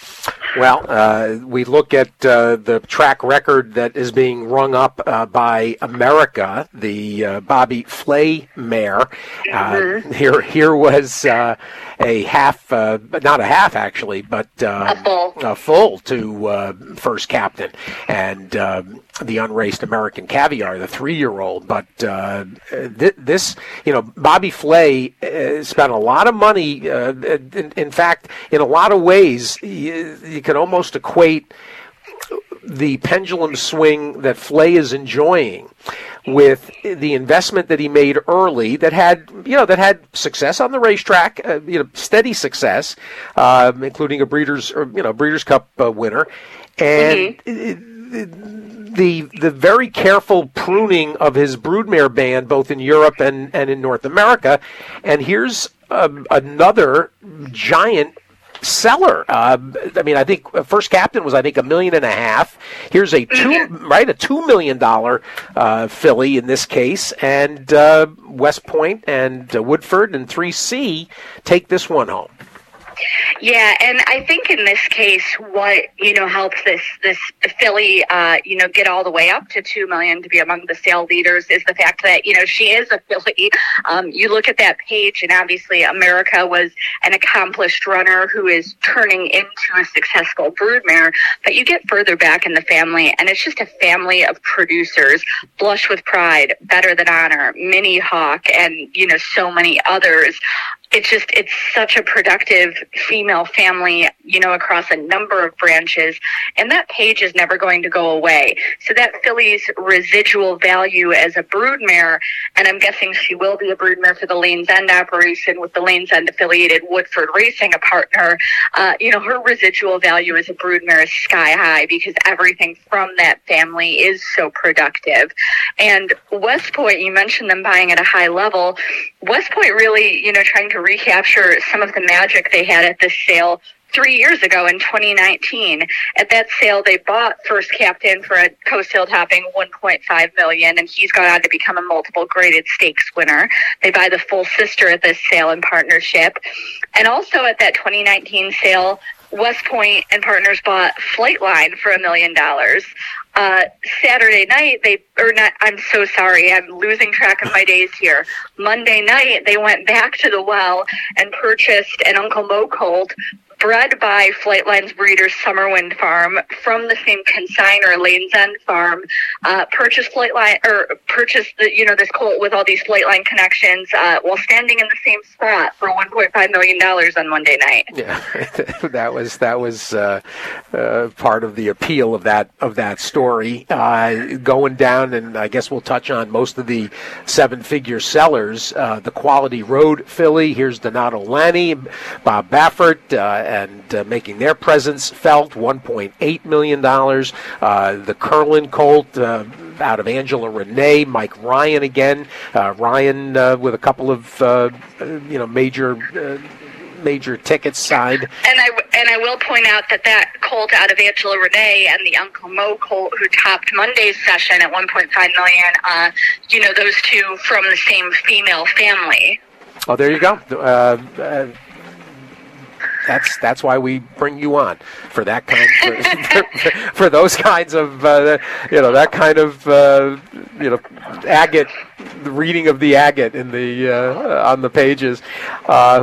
Well, uh, we look at uh, the track record that is being rung up uh, by America, the uh, Bobby Flay mare. Uh, mm-hmm. Here, here was uh, a half, uh, not a half actually, but um,
a full,
a full to uh, first captain, and um, the unraced American Caviar, the three-year-old. But uh, th- this, you know, Bobby Flay uh, spent a lot of money. Uh, in, in fact, in a lot of ways, you, you can almost equate the pendulum swing that Flay is enjoying with the investment that he made early that had, you know, that had success on the racetrack, uh, you know, steady success, uh, including a Breeders' or, you know, Breeders' Cup uh, winner, and mm-hmm. the the very careful pruning of his broodmare band, both in Europe and, and in North America. And here's um, another giant seller. Uh, I mean, I think first captain was, I think, a million and a half. Here's a two, right, a two million dollar uh, filly in this case, and uh, West Point and uh, Woodford and three C take this one home.
Yeah, and I think in this case, what, you know, helps this this filly, uh, you know, get all the way up to two million to be among the sale leaders is the fact that, you know, she is a filly. Um, you look at that page, and obviously America was an accomplished runner who is turning into a successful broodmare. But you get further back in the family, and it's just a family of producers. Blush with Pride, Better Than Honor, Mini Hawk, and, you know, so many others. it's just, it's such a productive female family, you know, across a number of branches. And that page is never going to go away. So that filly's residual value as a broodmare, and I'm guessing she will be a broodmare for the Lanes End operation with the Lanes End affiliated Woodford Racing, a partner. Uh, you know, her residual value as a broodmare is sky high because everything from that family is so productive. And West Point, you mentioned them buying at a high level. West Point really, you know, trying to recapture some of the magic they had at this sale three years ago in twenty nineteen. At that sale, they bought First Captain for a Coast Hill-topping one point five million dollars, and he's gone on to become a multiple graded stakes winner. They buy the full sister at this sale in partnership. And also at that twenty nineteen sale, West Point and partners bought Flightline for a million dollars. Uh, Saturday night, they, or not, I'm so sorry, I'm losing track of my days here. Monday night, they went back to the well and purchased an Uncle Mo colt bred by Flightline's breeder Summerwind Farm from the same consigner, Lanes End Farm. Uh, purchased Flightline, or purchased the, you know, this colt with all these Flightline connections, uh, while standing in the same spot for one point five million dollars on Monday night.
Yeah, that was that was uh, uh, part of the appeal of that of that story. Uh, going down, and I guess we'll touch on most of the seven-figure sellers. Uh, the Quality Road filly. Here's Donato Lanny, Bob Baffert. Uh, and uh, making their presence felt, one point eight million dollars. Uh, the Curlin colt uh, out of Angela Renee, Mike Ryan again. Uh, Ryan uh, with a couple of uh, you know major uh, major tickets signed.
And I and I will point out that that colt out of Angela Renee and the Uncle Mo colt who topped Monday's session at one point five million dollars. Uh, you know, those two from the same female family.
Oh, there you go. Uh, uh, That's that's why we bring you on for that kind for, for, for those kinds of uh, you know that kind of uh, you know agate, the reading of the agate in the uh, on the pages. Uh,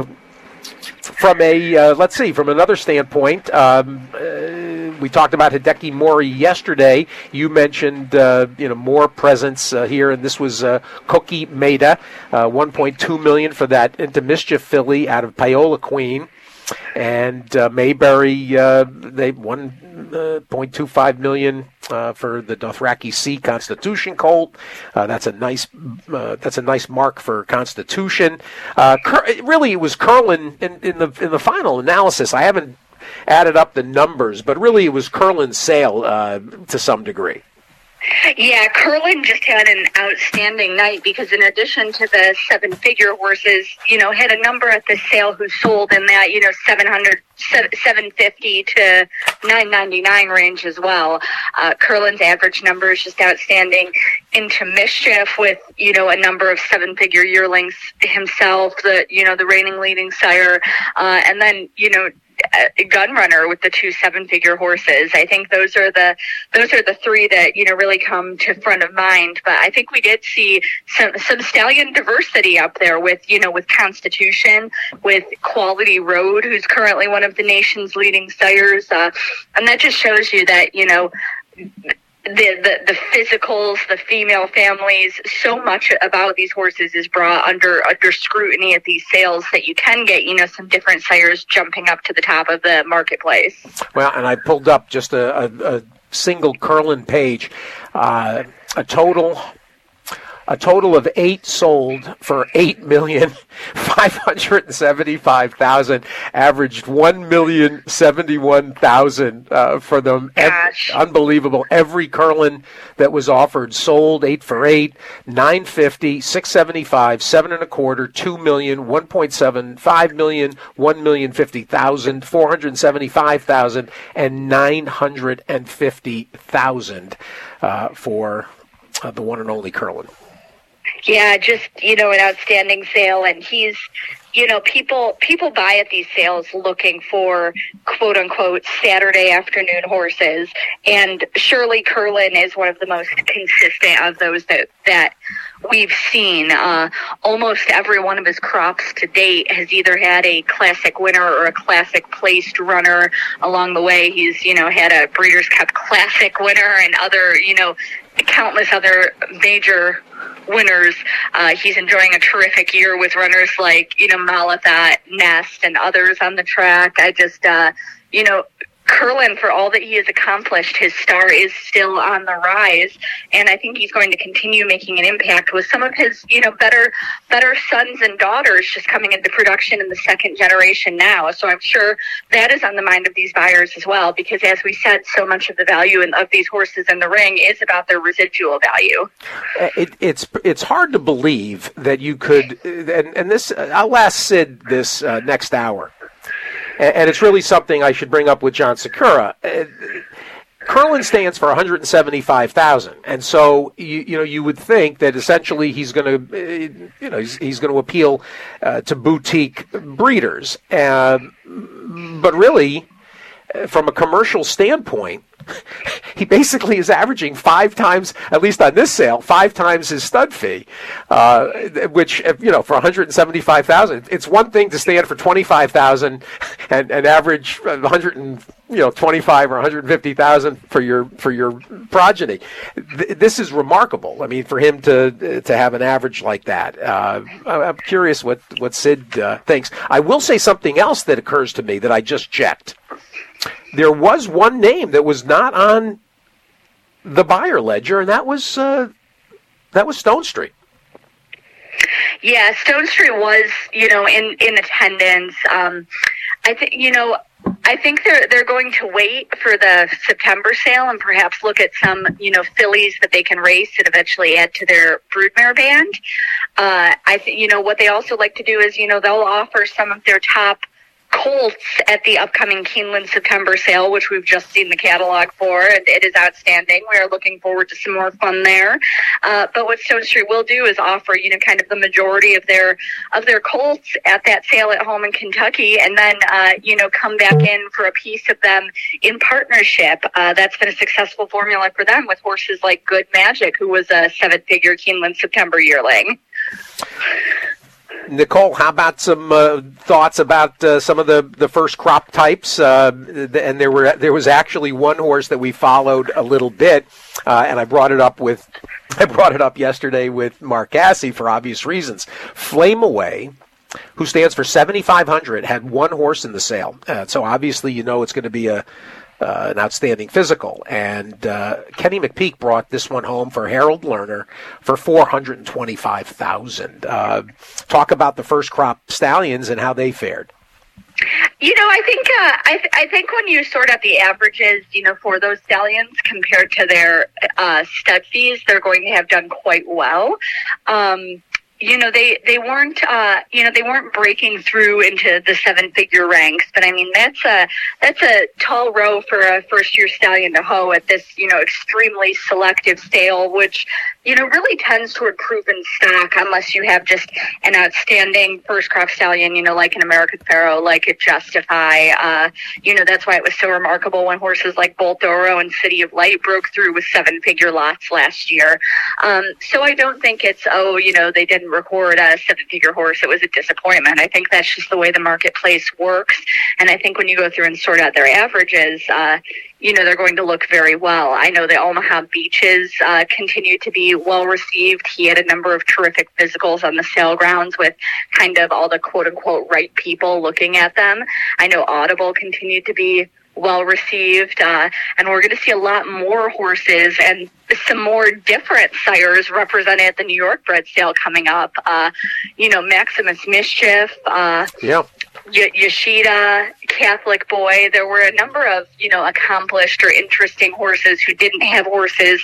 from a uh, let's see from another standpoint, um, uh, we talked about Hideki Mori yesterday. You mentioned uh, you know more presence uh, here, and this was uh, Cookie Maida, uh, one point two million dollars for that Into Mischief filly out of Paola Queen. And uh, Mayberry, uh, they one point two five million dollars uh, for the Dothraki Sea Constitution colt. Uh, that's a nice, uh, that's a nice mark for Constitution. Uh, Cur- really, it was Curlin in, in the in the final analysis. I haven't added up the numbers, but really, it was Curlin's sale uh, to some degree.
Yeah, Curlin just had an outstanding night because in addition to the seven-figure horses, you know, had a number at the sale who sold in that, you know, seven hundred, seven fifty to nine ninety-nine range as well. Uh, Curlin's average number is just outstanding. Into Mischief with, you know, a number of seven-figure yearlings himself, the, you know, the reigning leading sire, uh, and then, you know, Gunrunner with the two seven-figure horses. I think those are the those are the three that you know really come to front of mind. But I think we did see some some stallion diversity up there with you know with Constitution, with Quality Road, who's currently one of the nation's leading sires, uh, and that just shows you that you know. The, the the physicals, the female families, so much about these horses is brought under under scrutiny at these sales that you can get, you know, some different sires jumping up to the top of the marketplace.
Well, and I pulled up just a, a, a single Curlin page, uh, a total... A total of eight sold for eight million five hundred seventy-five thousand, averaged one million seventy-one thousand uh, for them.
Gosh.
Ev- unbelievable. Every Curlin that was offered sold eight for eight, nine fifty, six seventy-five, seven and a quarter, two million, one point seven, five million, one million fifty thousand, four hundred seventy-five thousand, and nine hundred fifty thousand uh, for uh, the one and only Curlin.
Yeah, just, you know, an outstanding sale. And he's, you know, people people buy at these sales looking for, quote unquote, Saturday afternoon horses. And Shirley Curlin is one of the most consistent of those that, that we've seen. Uh, almost every one of his crops to date has either had a classic winner or a classic placed runner along the way. He's, you know, had a Breeders' Cup Classic winner and other, you know, countless other major winners. Uh, he's enjoying a terrific year with runners like, you know, Malathat, Nest, and others on the track. I just, uh, you know, Curlin, for all that he has accomplished, his star is still on the rise, and I think he's going to continue making an impact with some of his, you know, better better sons and daughters just coming into production in the second generation now. So I'm sure that is on the mind of these buyers as well, because as we said, so much of the value in, of these horses in the ring is about their residual value.
It, it's it's hard to believe that you could, and, and this, I'll ask Sid this uh, next hour. And it's really something I should bring up with John Sakura. Uh, Curlin stands for one hundred seventy-five thousand dollars, and so you you know you would think that essentially he's going to uh, you know he's, he's going to appeal uh, to boutique breeders, uh, but really, uh, from a commercial standpoint, he basically is averaging five times, at least on this sale, five times his stud fee, uh, which, you know, for one hundred seventy-five thousand dollars, it's one thing to stand for twenty-five thousand dollars and, and average one hundred and, you know, twenty-five or one hundred fifty thousand dollars for your for your progeny. Th- this is remarkable. I mean, for him to to have an average like that. Uh, I'm curious what what Sid uh, thinks. I will say something else that occurs to me that I just checked. There was one name that was not on the buyer ledger, and that was uh, that was Stone Street.
Yeah, Stone Street was, you know, in in attendance. Um, I think, you know, I think they're they're going to wait for the September sale and perhaps look at some, you know, fillies that they can race and eventually add to their broodmare band. Uh, I think, you know, what they also like to do is, you know, they'll offer some of their top colts at the upcoming Keeneland September sale, which we've just seen the catalog for, and it is outstanding. We are looking forward to some more fun there. Uh, but what Stone Street will do is offer, you know, kind of the majority of their of their colts at that sale at home in Kentucky, and then, uh, you know, come back in for a piece of them in partnership. Uh, that's been a successful formula for them with horses like Good Magic, who was a seven-figure Keeneland September yearling.
Nicole, how about some uh, thoughts about uh, some of the, the first crop types? Uh, and there were there was actually one horse that we followed a little bit, uh, and I brought it up with I brought it up yesterday with Mark Cassie for obvious reasons. Flame Away, who stands for seventy-five hundred, had one horse in the sale, uh, so obviously you know it's going to be a Uh, an outstanding physical, and uh, Kenny McPeak brought this one home for Harold Lerner for four hundred twenty-five thousand dollars. Uh, talk about the first crop stallions and how they fared.
You know, I think uh, I, th- I think when you sort out the averages, you know, for those stallions compared to their uh, stud fees, they're going to have done quite well. Um, You know, they, they weren't, uh, you know, they weren't breaking through into the seven figure ranks, but I mean, that's a, that's a tall row for a first year stallion to hoe at this, you know, extremely selective sale, which, you know, really tends toward proven stock unless you have just an outstanding first crop stallion, you know, like an American Pharoah, like a Justify. Uh, you know, that's why it was so remarkable when horses like Bolt Oro and City of Light broke through with seven figure lots last year. Um, so I don't think it's, oh, you know, they didn't record a seven-figure horse. It was a disappointment. I think that's just the way the marketplace works. And I think when you go through and sort out their averages, uh, you know, they're going to look very well. I know the Omaha Beaches uh, continue to be well received. He had a number of terrific physicals on the sale grounds with kind of all the quote-unquote right people looking at them. I know Audible continued to be well received, uh, and we're going to see a lot more horses and some more different sires represented at the New York bred sale coming up. Uh, you know, Maximus Mischief, uh,
yeah.
Y- Yoshida, Catholic Boy. There were a number of, you know, accomplished or interesting horses who didn't have horses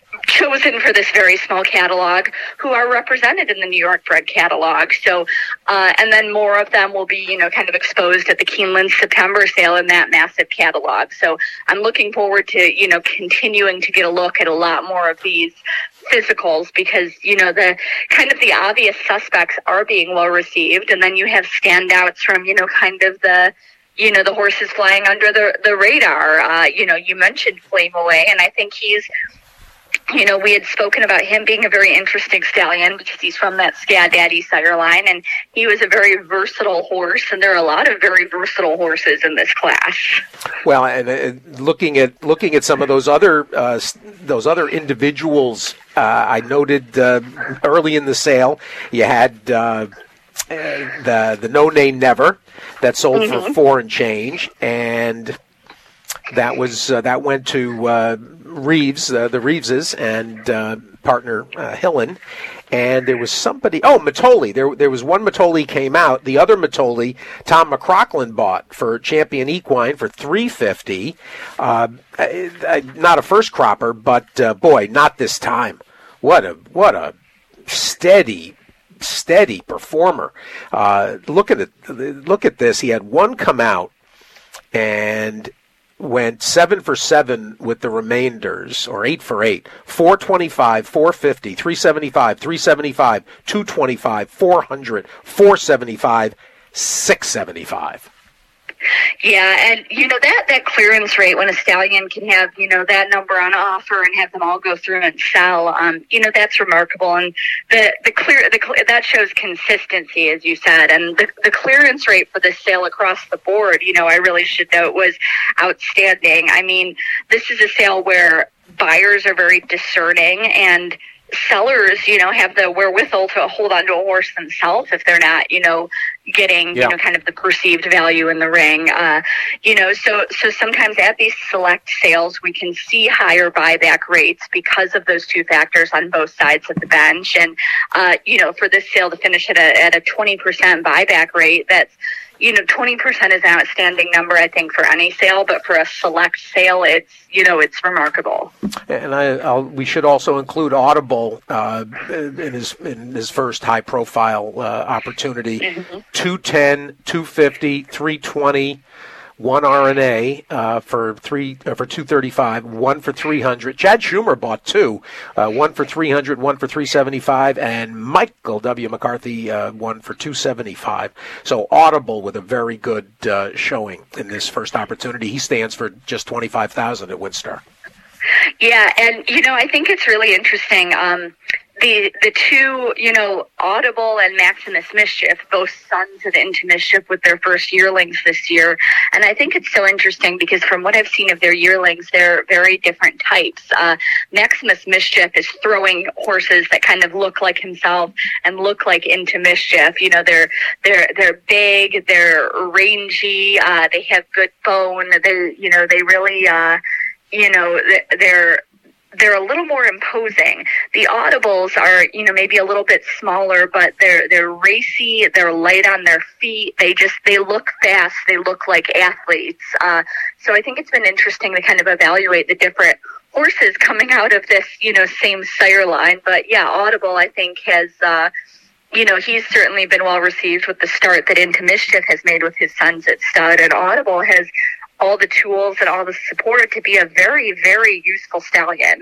chosen for this very small catalog who are represented in the New York bred catalog. So, uh, and then more of them will be, you know, kind of exposed at the Keeneland September sale in that massive catalog. So I'm looking forward to, you know, continuing to get a look at a lot more of these physicals because, you know, the kind of the obvious suspects are being well received. And then you have standouts from, you know, kind of the, you know, the horses flying under the, the radar. Uh, you know, you mentioned Flame Away, and I think he's You know, we had spoken about him being a very interesting stallion because he's from that Scad Daddy sire line, and he was a very versatile horse, and there are a lot of very versatile horses in this class.
Well, and uh, looking at looking at some of those other uh, those other individuals, uh, I noted uh, early in the sale, you had uh, the the No Name Never that sold mm-hmm. for four and change, and that was uh, that went to uh, Reeves, uh, the Reeveses, and uh, partner uh, Hillen. And there was somebody, oh, Matoli. There there was one Matoli came out. The other Matoli, Tom McCrocklin bought for Champion Equine for three hundred fifty dollars. Uh, not a first cropper, but uh, boy, not this time. What a what a steady, steady performer. Uh, look at it. Look at this. He had one come out and went seven for seven with the remainders, or eight for eight. four twenty-five, four fifty, three seventy-five, three seventy-five, two twenty-five, four hundred, four seventy-five, six seventy-five.
Yeah, and, you know, that, that clearance rate when a stallion can have, you know, that number on offer and have them all go through and sell, um, you know, that's remarkable. And the, the clear, the, that shows consistency, as you said. And the, the clearance rate for this sale across the board, you know, I really should note was outstanding. I mean, this is a sale where buyers are very discerning and sellers, you know, have the wherewithal to hold on to a horse themselves if they're not, you know, getting, yeah. you know, kind of the perceived value in the ring. Uh, you know, so, so sometimes at these select sales, we can see higher buyback rates because of those two factors on both sides of the bench. And, uh, you know, for this sale to finish at a, at a twenty percent buyback rate, that's, you know, twenty percent is an outstanding number, I think, for any sale, but for a select sale, it's, you know, it's remarkable.
And I, I'll, we should also include Audible uh, in his in his first high-profile uh, opportunity. Mm-hmm. two ten, two fifty, three twenty, one R N A uh, for three uh, for two thirty-five, one for three hundred. Chad Schumer bought two, uh, one for three hundred, one for three seventy-five, and Michael W. McCarthy uh, one for two seventy-five. So Audible with a very good uh, showing in this first opportunity. He stands for just twenty-five thousand at Windstar.
Yeah, and you know, I think it's really interesting. Um, The the two, you know, Audible and Maximus Mischief, both sons of Into Mischief with their first yearlings this year. And I think it's so interesting because from what I've seen of their yearlings, they're very different types. Uh, Maximus Mischief is throwing horses that kind of look like himself and look like Into Mischief. You know, they're they're they're big, they're rangy, uh, they have good bone. They, you know, they really, uh, you know, they're. They're a little more imposing. The Audibles are, you know, maybe a little bit smaller, but they're they're racy. They're light on their feet. They just they look fast. They look like athletes. Uh, so I think it's been interesting to kind of evaluate the different horses coming out of this, you know, same sire line. But yeah, Audible I think has, uh, you know, he's certainly been well received with the start that Into Mischief has made with his sons at stud, and Audible has all the tools and all the support to be a very, very useful stallion.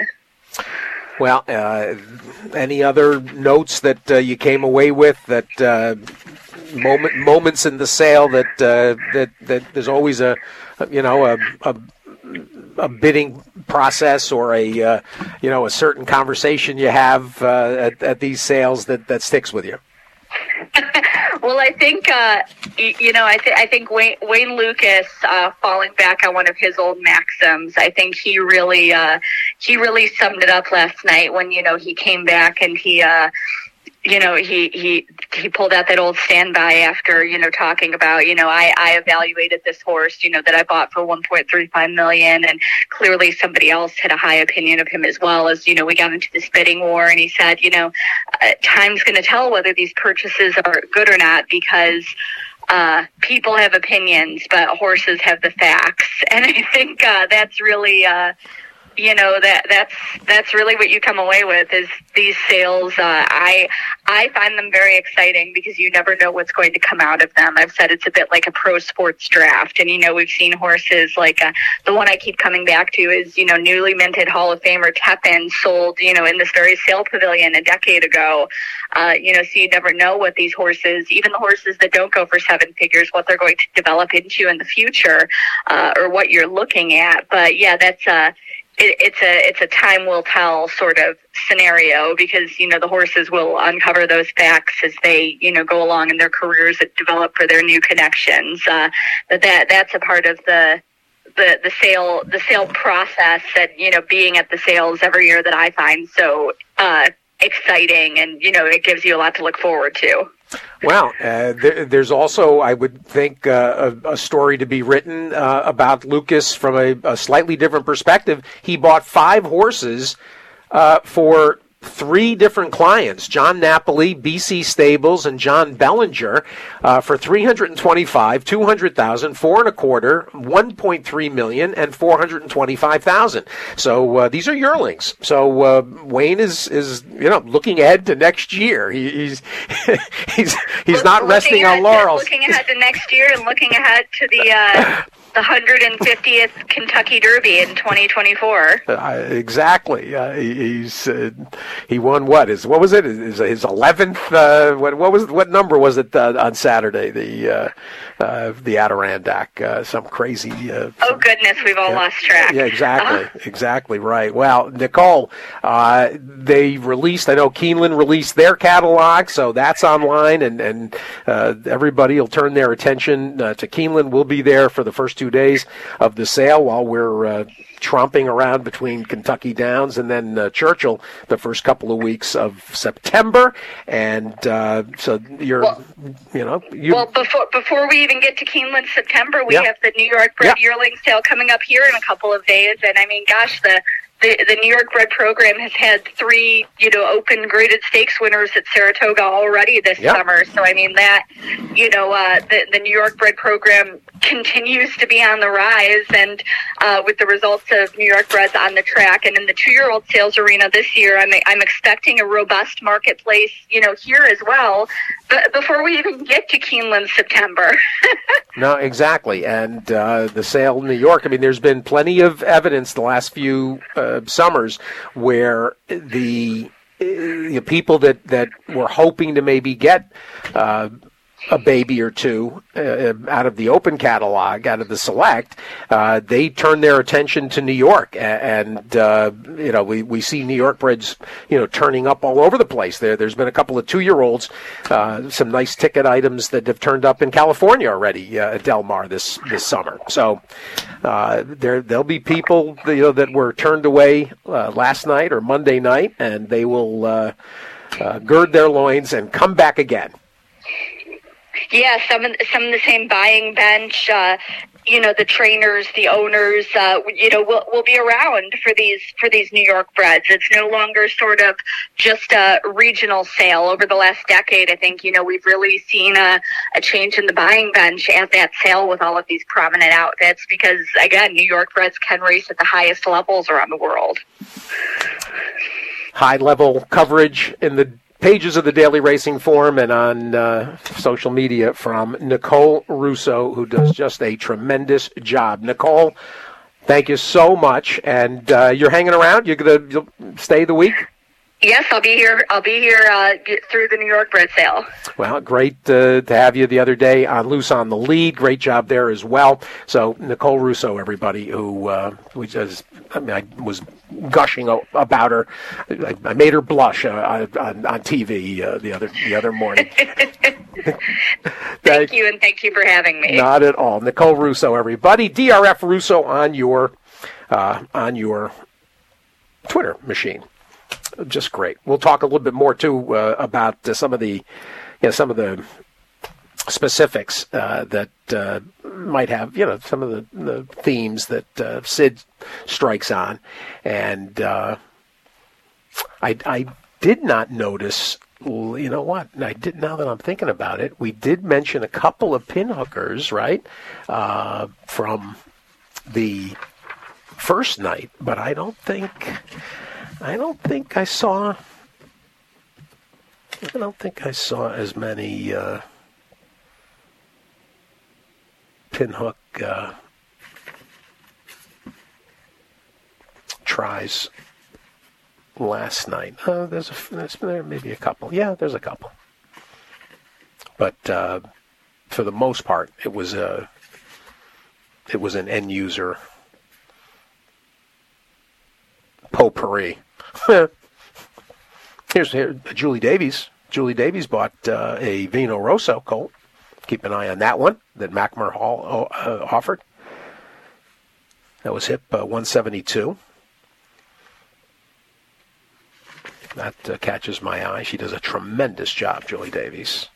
Well, uh, any other notes that uh, you came away with, that uh, moment moments in the sale that uh, that that there's always a, you know, a, a a bidding process or a uh, you know a certain conversation you have uh, at, at these sales that, that sticks with you?
Well, I think, uh, you know, I, th- I think Wayne, Wayne Lucas, uh, falling back on one of his old maxims, I think he really, uh, he really summed it up last night when, you know, he came back and he, uh, you know, he, he, he pulled out that old standby after, you know, talking about, you know, I, I evaluated this horse, you know, that I bought for one point three five million dollars, and clearly somebody else had a high opinion of him as well. As, you know, we got into this bidding war, and he said, you know, uh, time's going to tell whether these purchases are good or not, because uh, people have opinions, but horses have the facts. And I think uh, that's really, uh, you know, that that's that's really what you come away with is these sales. Uh, I I find them very exciting because you never know what's going to come out of them. I've said it's a bit like a pro sports draft, and you know we've seen horses like uh, the one I keep coming back to is you know newly minted Hall of Famer Tepin sold you know in this very sale pavilion a decade ago. Uh, you know, so you never know what these horses, even the horses that don't go for seven figures, what they're going to develop into in the future, uh, or what you're looking at. But yeah, that's uh it, it's a it's a time will tell sort of scenario, because you know the horses will uncover those facts as they you know go along in their careers and develop for their new connections. Uh, but that that's a part of the the the sale the sale process, and you know being at the sales every year that I find so uh, exciting, and you know it gives you a lot to look forward to.
Well, uh, there, there's also, I would think, uh, a, a story to be written uh, about Lucas from a, a slightly different perspective. He bought five horses uh, for three different clients, John Napoli, B C Stables, and John Bellinger, uh, for three hundred twenty-five, two hundred thousand, four and a quarter, one point three million, and four hundred twenty-five thousand. So uh, these are yearlings. So uh, Wayne is is you know looking ahead to next year. He, he's he's he's
Look,
not resting on laurels.
To, looking ahead to next year and looking ahead to the. Uh... The one hundred fiftieth Kentucky Derby in twenty twenty-four.
Uh, exactly. Uh, he, he's uh, he won what is what was it? His, his eleventh. Uh, what what was what number was it uh, on Saturday? The uh, uh, the Adirondack. Uh, some crazy. Uh,
oh
some,
goodness, we've all
yeah,
lost track.
Yeah, exactly,
uh-huh.
exactly right. Well, Nicole, uh, they released. I know Keeneland released their catalog, so that's online, and and uh, everybody will turn their attention uh, to Keeneland. We'll be there for the first two days of the sale while we're uh, tromping around between Kentucky Downs and then uh, Churchill the first couple of weeks of September. And uh, so you're,
well,
you know. You,
well, before before we even get to Keeneland September, we
yeah.
have the New York Bred
yeah.
Yearling Sale coming up here in a couple of days. And I mean, gosh, the The, the New York Bred program has had three, you know, open graded stakes winners at Saratoga already this
yep.
summer. So, I mean, that, you know, uh, the, the New York Bred program continues to be on the rise. And uh, with the results of New York Breds on the track and in the two-year-old sales arena this year, I'm, I'm expecting a robust marketplace, you know, here as well, but before we even get to Keeneland September.
No, exactly. And uh, the sale in New York, I mean, there's been plenty of evidence the last few uh, summers where the, uh, the people that, that were hoping to maybe get uh, a baby or two uh, out of the open catalog, out of the select, uh, they turn their attention to New York. And, uh, you know, we, we see New York breds, you know, turning up all over the place. There, there's been a couple of two-year-olds, uh, some nice ticket items that have turned up in California already uh, at Del Mar this, this summer. So uh, there, there'll be people, you know, that were turned away uh, last night or Monday night, and they will uh, uh, gird their loins and come back again.
Yeah, some of, some of the same buying bench, uh, you know, the trainers, the owners, uh, you know, will will be around for these for these New York breds. It's no longer sort of just a regional sale. Over the last decade, I think, you know, we've really seen a, a change in the buying bench at that sale with all of these prominent outfits because, again, New York breds can race at the highest levels around the world.
High-level coverage in the pages of the Daily Racing Form and on uh, social media from Nicole Russo, who does just a tremendous job. Nicole, thank you so much. And uh, you're hanging around? You're going to stay the week?
Yes, I'll be here. I'll be here uh, through the New York Bred Sale.
Well, great uh, to have you the other day on Loose on the Lead. Great job there as well. So Nicole Russo, everybody, who uh, was, I mean, I was gushing about her. I, I made her blush uh, on, on T V uh, the other the other morning.
thank,
thank
you, and thank you for having me.
Not at all, Nicole Russo, everybody. D R F Russo on your uh, on your Twitter machine. Just great. We'll talk a little bit more too uh, about uh, some of the, you know, some of the specifics uh, that uh, might have, you know, some of the, the themes that uh, Sid strikes on, and uh, I, I did not notice. You know what? I did. Now that I'm thinking about it, we did mention a couple of pinhookers, right, uh, from the first night, but I don't think. I don't think I saw. I don't think I saw as many uh, pinhook uh, tries last night. Uh, there's a, there's there maybe a couple. Yeah, there's a couple. But uh, for the most part, it was a. It was an end user potpourri. Here's here, Julie Davies. Julie Davies bought uh, a Vino Rosso colt. Keep an eye on that one that Mackmur Hall uh, offered. That was hip uh, one seventy-two. That uh, catches my eye. She does a tremendous job, Julie Davies.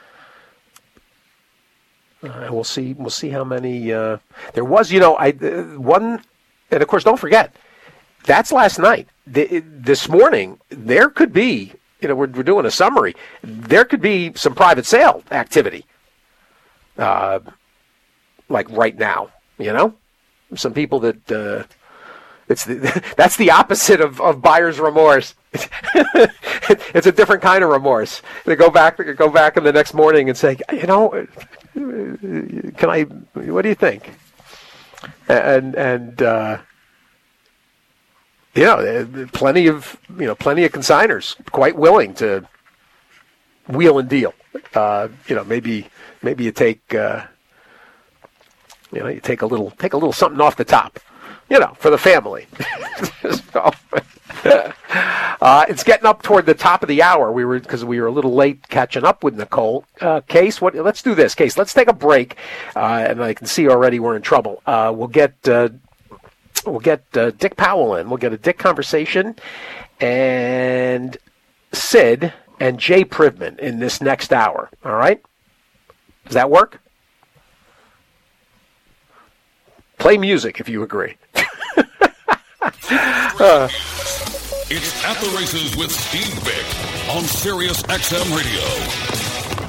Uh, we'll see. We'll see how many uh, there was. You know, I uh, one, and of course, don't forget that's last night. The, this morning, there could be. You know, we're we're doing a summary. There could be some private sale activity, uh, like right now. You know, some people that uh, it's the, that's the opposite of, of buyer's remorse. It's a different kind of remorse. They go back, they go back in the next morning and say, you know, can I? What do you think? And and uh, you know, plenty of you know, plenty of consigners quite willing to wheel and deal. Uh, you know, maybe maybe you take uh, you know, you take a little take a little something off the top. You know, for the family. so, uh, it's getting up toward the top of the hour. We were because we were a little late catching up with Nicole. Uh, Case, what? Let's do this, Case. Let's take a break, uh, and I can see already we're in trouble. Uh, we'll get uh, we'll get uh, Dick Powell in. We'll get a Dick conversation, and Sid and Jay Privman in this next hour. All right? Does that work? Play music if you agree. uh,
It's At the Races with Steve Vick on Sirius X M Radio.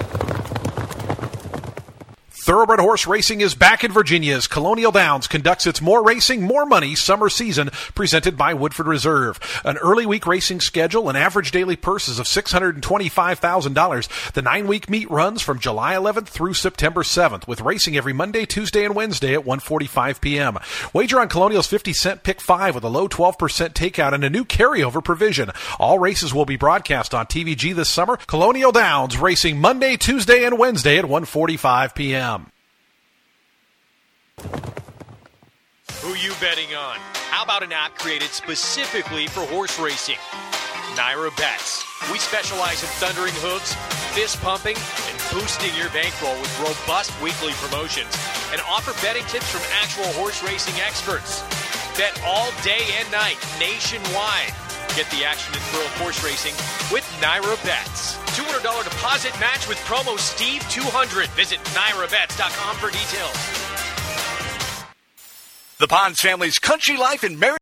Thoroughbred horse racing is back in Virginia as Colonial Downs conducts its More Racing, More Money summer season presented by Woodford Reserve. An early week racing schedule and average daily purses of six hundred twenty-five thousand dollars. The nine-week meet runs from July eleventh through September seventh, with racing every Monday, Tuesday, and Wednesday at one forty-five p.m. Wager on Colonial's fifty cent Pick five with a low twelve percent takeout and a new carryover provision. All races will be broadcast on T V G this summer. Colonial Downs racing Monday, Tuesday, and Wednesday at one forty-five p.m.
Who you betting on? How about an app created specifically for horse racing? Naira Bets. We specialize in thundering hooves, fist pumping, and boosting your bankroll with robust weekly promotions and offer betting tips from actual horse racing experts. Bet all day and night nationwide. Get the action and thrill of horse racing with Naira Bets. two hundred dollars deposit match with promo Steve two hundred. Visit Naira Bets dot com for details.
The Ponds family's country life in Mary